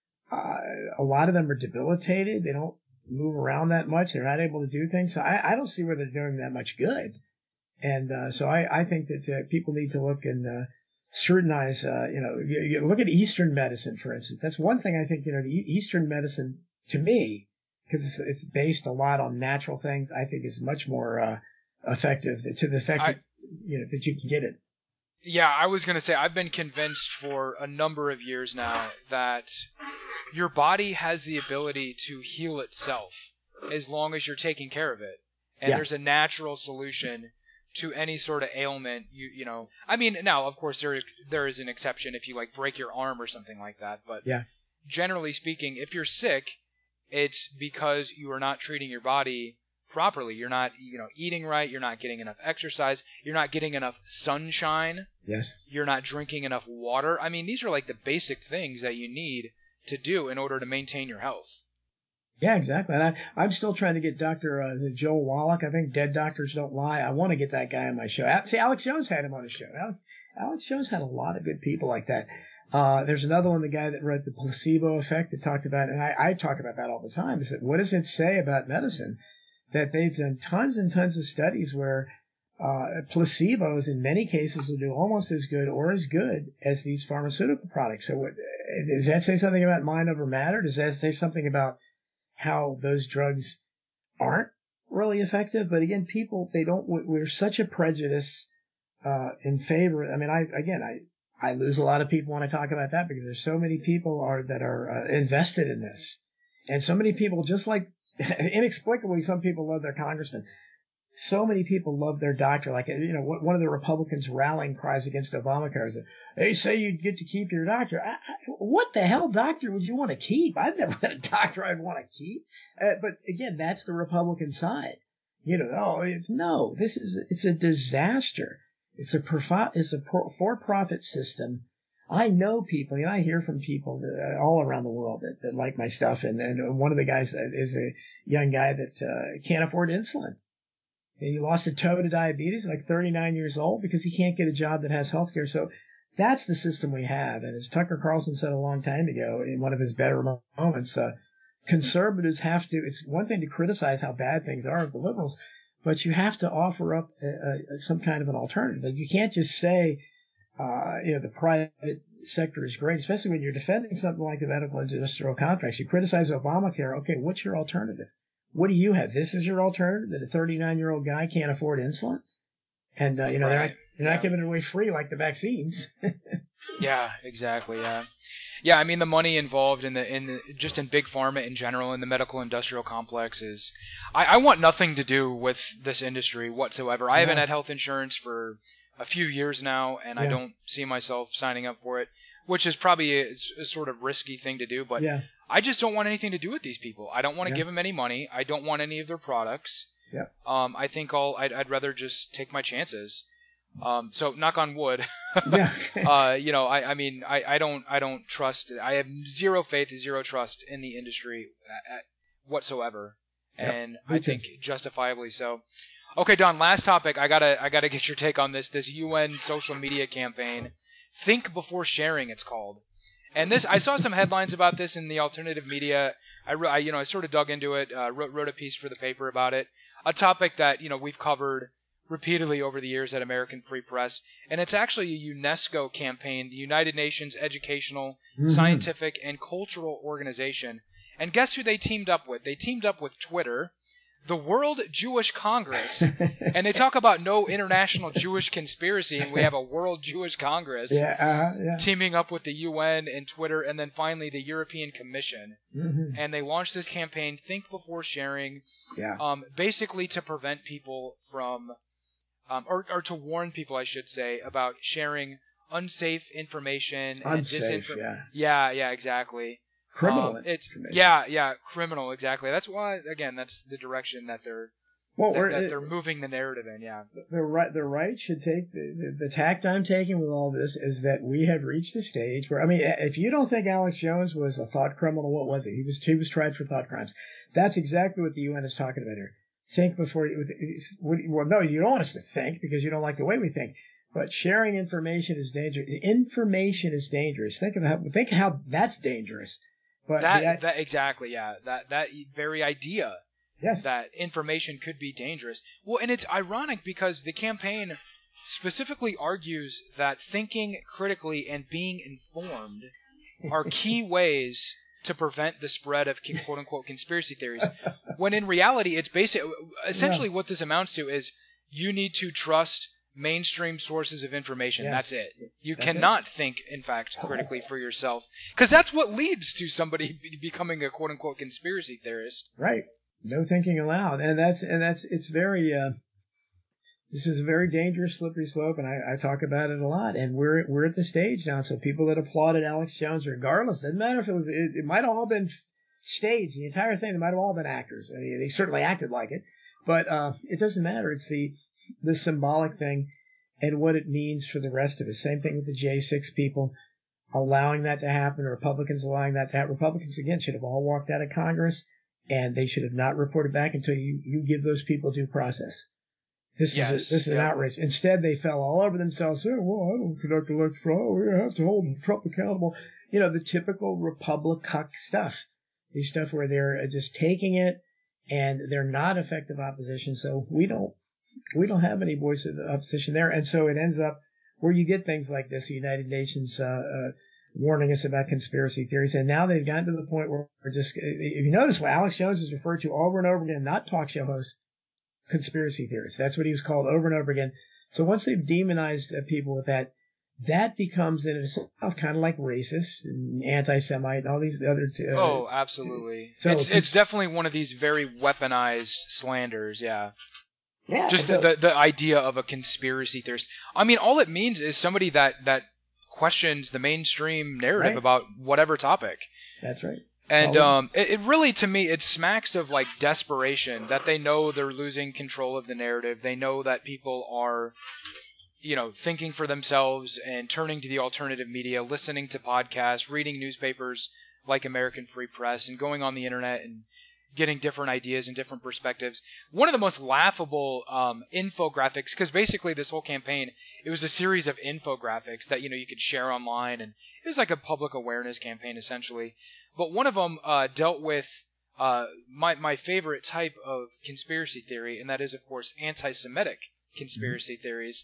A lot of them are debilitated. They don't move around that much. They're not able to do things. So I don't see where they're doing that much good. And so I think that people need to look and scrutinize, you look at Eastern medicine, for instance. That's one thing I think, the Eastern medicine, to me, because it's based a lot on natural things, I think is much more effective to the effect that you can get it. Yeah, I was going to say, I've been convinced for a number of years now that your body has the ability to heal itself as long as you're taking care of it. And there's a natural solution to any sort of ailment. I mean, now, of course, there is an exception if you break your arm or something like that. But generally speaking, if you're sick, it's because you are not treating your body properly. You're not, eating right. You're not getting enough exercise. You're not getting enough sunshine. Yes. You're not drinking enough water. I mean, these are the basic things that you need to do in order to maintain your health. Yeah, exactly. And I'm still trying to get Dr. Joe Wallach. I think Dead Doctors Don't Lie. I want to get that guy on my show. See, Alex Jones had him on his show. Alex Jones had a lot of good people like that. There's another one, the guy that wrote The Placebo Effect, that talked about, and I talk about that all the time, is that what does it say about medicine? That they've done tons and tons of studies where placebos in many cases will do almost as good or as good as these pharmaceutical products. So does that say something about mind over matter? Does that say something about how those drugs aren't really effective? But again, people, we're such a prejudice in favor. I mean, I lose a lot of people when I talk about that because there's so many people that are invested in this. And so many people, just like inexplicably, some people love their congressman. So many people love their doctor. Like, one of the Republicans' rallying cries against Obamacare is that they say you'd get to keep your doctor. What the hell doctor would you want to keep? I've never had a doctor I'd want to keep. But again, that's the Republican side. No, it's a disaster. It's a for-profit system. I know people, I hear from people all around the world that like my stuff. And one of the guys is a young guy that can't afford insulin. He lost a toe to diabetes, like 39 years old, because he can't get a job that has health care. So that's the system we have. And as Tucker Carlson said a long time ago in one of his better moments, conservatives have to, it's one thing to criticize how bad things are with the liberals, but you have to offer up some kind of an alternative. Like, you can't just say, the private sector is great, especially when you're defending something like the medical industrial complex. You criticize Obamacare. Okay, what's your alternative? What do you have? This is your alternative, that a 39-year-old guy can't afford insulin? And, they're not giving it away free like the vaccines. Yeah, exactly. Yeah. Yeah, I mean, the money involved in just in big pharma in general, in the medical industrial complex is, I want nothing to do with this industry whatsoever. I haven't had health insurance for a few years now, and I don't see myself signing up for it, which is probably a sort of risky thing to do, but I just don't want anything to do with these people. I don't want to give them any money. I don't want any of their products. Yeah. I think I'd rather just take my chances. So knock on wood. Yeah. I don't trust. I have zero faith, zero trust in the industry whatsoever, and I think justifiably so. Okay, Don. Last topic. I gotta get your take on this UN social media campaign. Think before sharing, it's called. And this, I saw some headlines about this in the alternative media. I sort of dug into it. Wrote a piece for the paper about it. A topic that we've covered repeatedly over the years at American Free Press, and it's actually a UNESCO campaign, the United Nations Educational, Scientific, and Cultural Organization. And guess who they teamed up with? They teamed up with Twitter, the World Jewish Congress, and they talk about no international Jewish conspiracy, and we have a World Jewish Congress teaming up with the UN and Twitter, and then finally the European Commission. And they launched this campaign, Think Before Sharing, basically to prevent people from or to warn people, I should say, about sharing unsafe information and disinformation. Yeah, exactly. Criminal. Criminal, exactly. That's why, again, that's the direction that they're moving the narrative in. Yeah. The right should take the tact I'm taking with all this is that we have reached the stage where, if you don't think Alex Jones was a thought criminal, what was he? He was tried for thought crimes. That's exactly what the UN is talking about here. Think before well, no, you don't want us to think because you don't like the way we think. But sharing information is dangerous. Information is dangerous. Think how that's dangerous. But that exactly, yeah. That very idea. Yes. That information could be dangerous. Well, and it's ironic because the campaign specifically argues that thinking critically and being informed are key ways to prevent the spread of quote-unquote conspiracy theories, when in reality it's essentially what this amounts to is you need to trust mainstream sources of information. Yes. That's it. You cannot think, in fact, critically for yourself, because that's what leads to somebody becoming a quote-unquote conspiracy theorist. Right. No thinking allowed. And it's very, this is a very dangerous slippery slope, and I talk about it a lot. And we're at the stage now. So people that applauded Alex Jones, regardless, doesn't matter if it might have all been staged, the entire thing. They might have all been actors. I mean, they certainly acted like it, but it doesn't matter. It's the symbolic thing and what it means for the rest of us. Same thing with the J6 people allowing that to happen, Republicans allowing that to happen. Republicans, again, should have all walked out of Congress, and they should have not reported back until you give those people due process. This is an outrage. Instead, they fell all over themselves. Oh, well, I don't conduct elections. We have to hold Trump accountable. The typical Republican stuff. These stuff where they're just taking it, and they're not effective opposition. So we don't have any voice of opposition there. And so it ends up where you get things like this, the United Nations warning us about conspiracy theories. And now they've gotten to the point where we're just, if you notice what Alex Jones is referred to over and over again, not talk show hosts, conspiracy theorists. That's what he was called over and over again. So once they've demonized people with that, that becomes in itself kind of like racist and anti-Semite and all these other. Oh, absolutely. So it's definitely one of these very weaponized slanders. Yeah. Yeah. Just So, the idea of a conspiracy theorist. I mean, all it means is somebody that questions the mainstream narrative Right. about whatever topic. That's right. And it really, to me, it smacks of like desperation that they know they're losing control of the narrative. They know that people are, thinking for themselves and turning to the alternative media, listening to podcasts, reading newspapers like American Free Press, and going on the internet and getting different ideas and different perspectives. One of the most laughable infographics, because basically this whole campaign, it was a series of infographics that you could share online, and it was like a public awareness campaign essentially. But one of them dealt with my favorite type of conspiracy theory, and that is, of course, anti-Semitic conspiracy theories.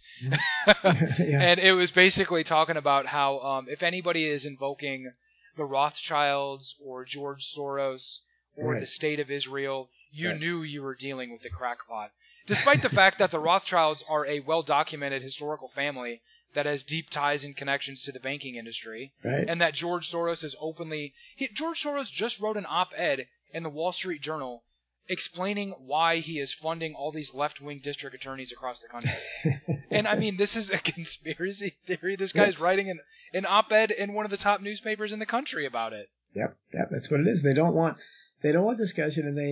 Yeah. And it was basically talking about how if anybody is invoking the Rothschilds or George Soros or Right. the State of Israel, you Right. knew you were dealing with the crackpot. Despite the fact that the Rothschilds are a well-documented historical family that has deep ties and connections to the banking industry, Right. and that George Soros is George Soros just wrote an op-ed in the Wall Street Journal explaining why he is funding all these left-wing district attorneys across the country. And I mean, this is a conspiracy theory. This guy's writing an op-ed in one of the top newspapers in the country about it. Yep. That's what it is. They don't want discussion, and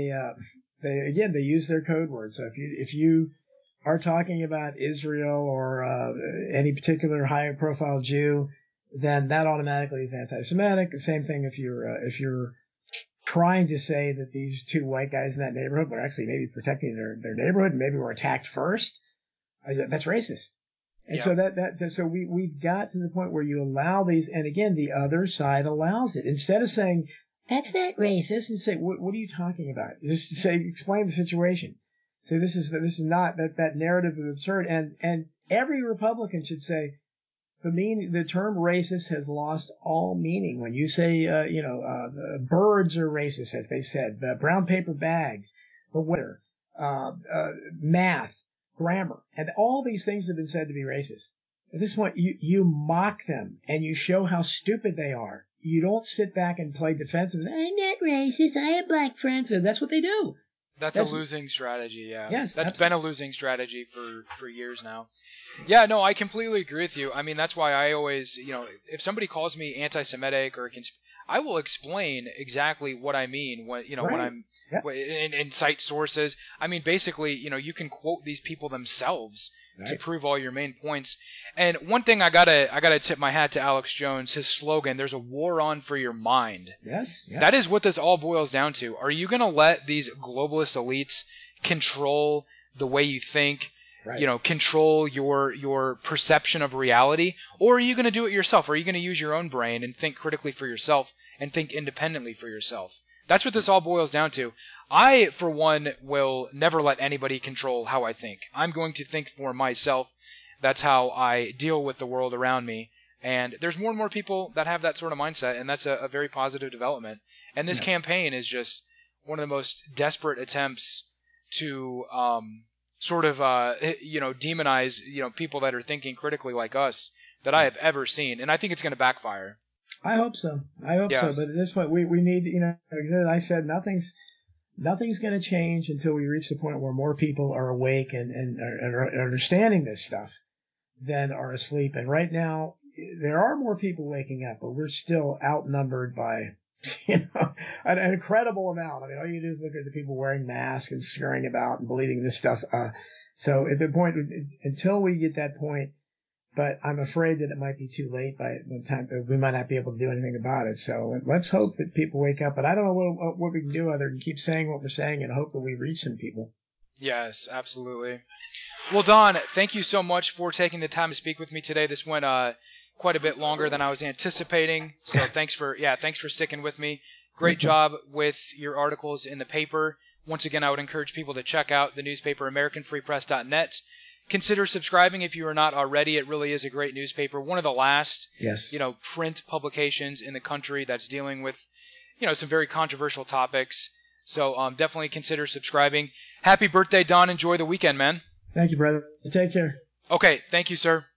they use their code words. So if you are talking about Israel or any particular high-profile Jew, then that automatically is anti-Semitic. The same thing if you're trying to say that these two white guys in that neighborhood were actually maybe protecting their neighborhood and maybe were attacked first, that's racist. And so so we've got to the point where you allow these, and again, the other side allows it. Instead of saying, that's not racist, and say, what are you talking about? Just say, explain the situation. So this is not, that narrative is absurd. And every Republican should say, the term racist has lost all meaning. When you say, birds are racist, as they said, the brown paper bags, the weather, math, grammar, and all these things have been said to be racist. At this point, you mock them and you show how stupid they are. You don't sit back and play defensive. I'm not racist. I have black friends. And that's what they do. That's a losing strategy, yeah. Yes, that's absolutely. been a losing strategy for years now. Yeah, no, I completely agree with you. I mean, that's why I always, if somebody calls me anti-Semitic or I will explain exactly what I mean when, when I'm and cite sources. I mean, basically, you can quote these people themselves to prove all your main points. And one thing I gotta tip my hat to Alex Jones, his slogan, "There's a war on for your mind." Yes. That is what this all boils down to. Are you gonna let these globalist elites control the way you think? Control your perception of reality, or are you going to do it yourself? Are you going to use your own brain and think critically for yourself and think independently for yourself? That's what this all boils down to. I, for one, will never let anybody control how I think. I'm going to think for myself. That's how I deal with the world around me. And there's more and more people that have that sort of mindset, and that's a very positive development. And this campaign is just one of the most desperate attempts to demonize, people that are thinking critically like us that I have ever seen. And I think it's going to backfire. I hope so. But at this point, we need, as I said, nothing's going to change until we reach the point where more people are awake and are understanding this stuff than are asleep. And right now, there are more people waking up, but we're still outnumbered by an incredible amount. I mean, all you do is look at the people wearing masks and scurrying about and believing this stuff. So at the point, until we get that point, but I'm afraid that it might be too late by the time we might not be able to do anything about it. So let's hope that people wake up. But I don't know what we can do other than keep saying what we're saying and hope that we reach some people. Yes, absolutely. Well, Don, thank you so much for taking the time to speak with me today. This went quite a bit longer than I was anticipating. So thanks for sticking with me. Great job with your articles in the paper. Once again, I would encourage people to check out the newspaper, AmericanFreePress.net. Consider subscribing if you are not already. It really is a great newspaper. One of the last, print publications in the country that's dealing with, some very controversial topics. So definitely consider subscribing. Happy birthday, Don. Enjoy the weekend, man. Thank you, brother. Take care. Okay. Thank you, sir.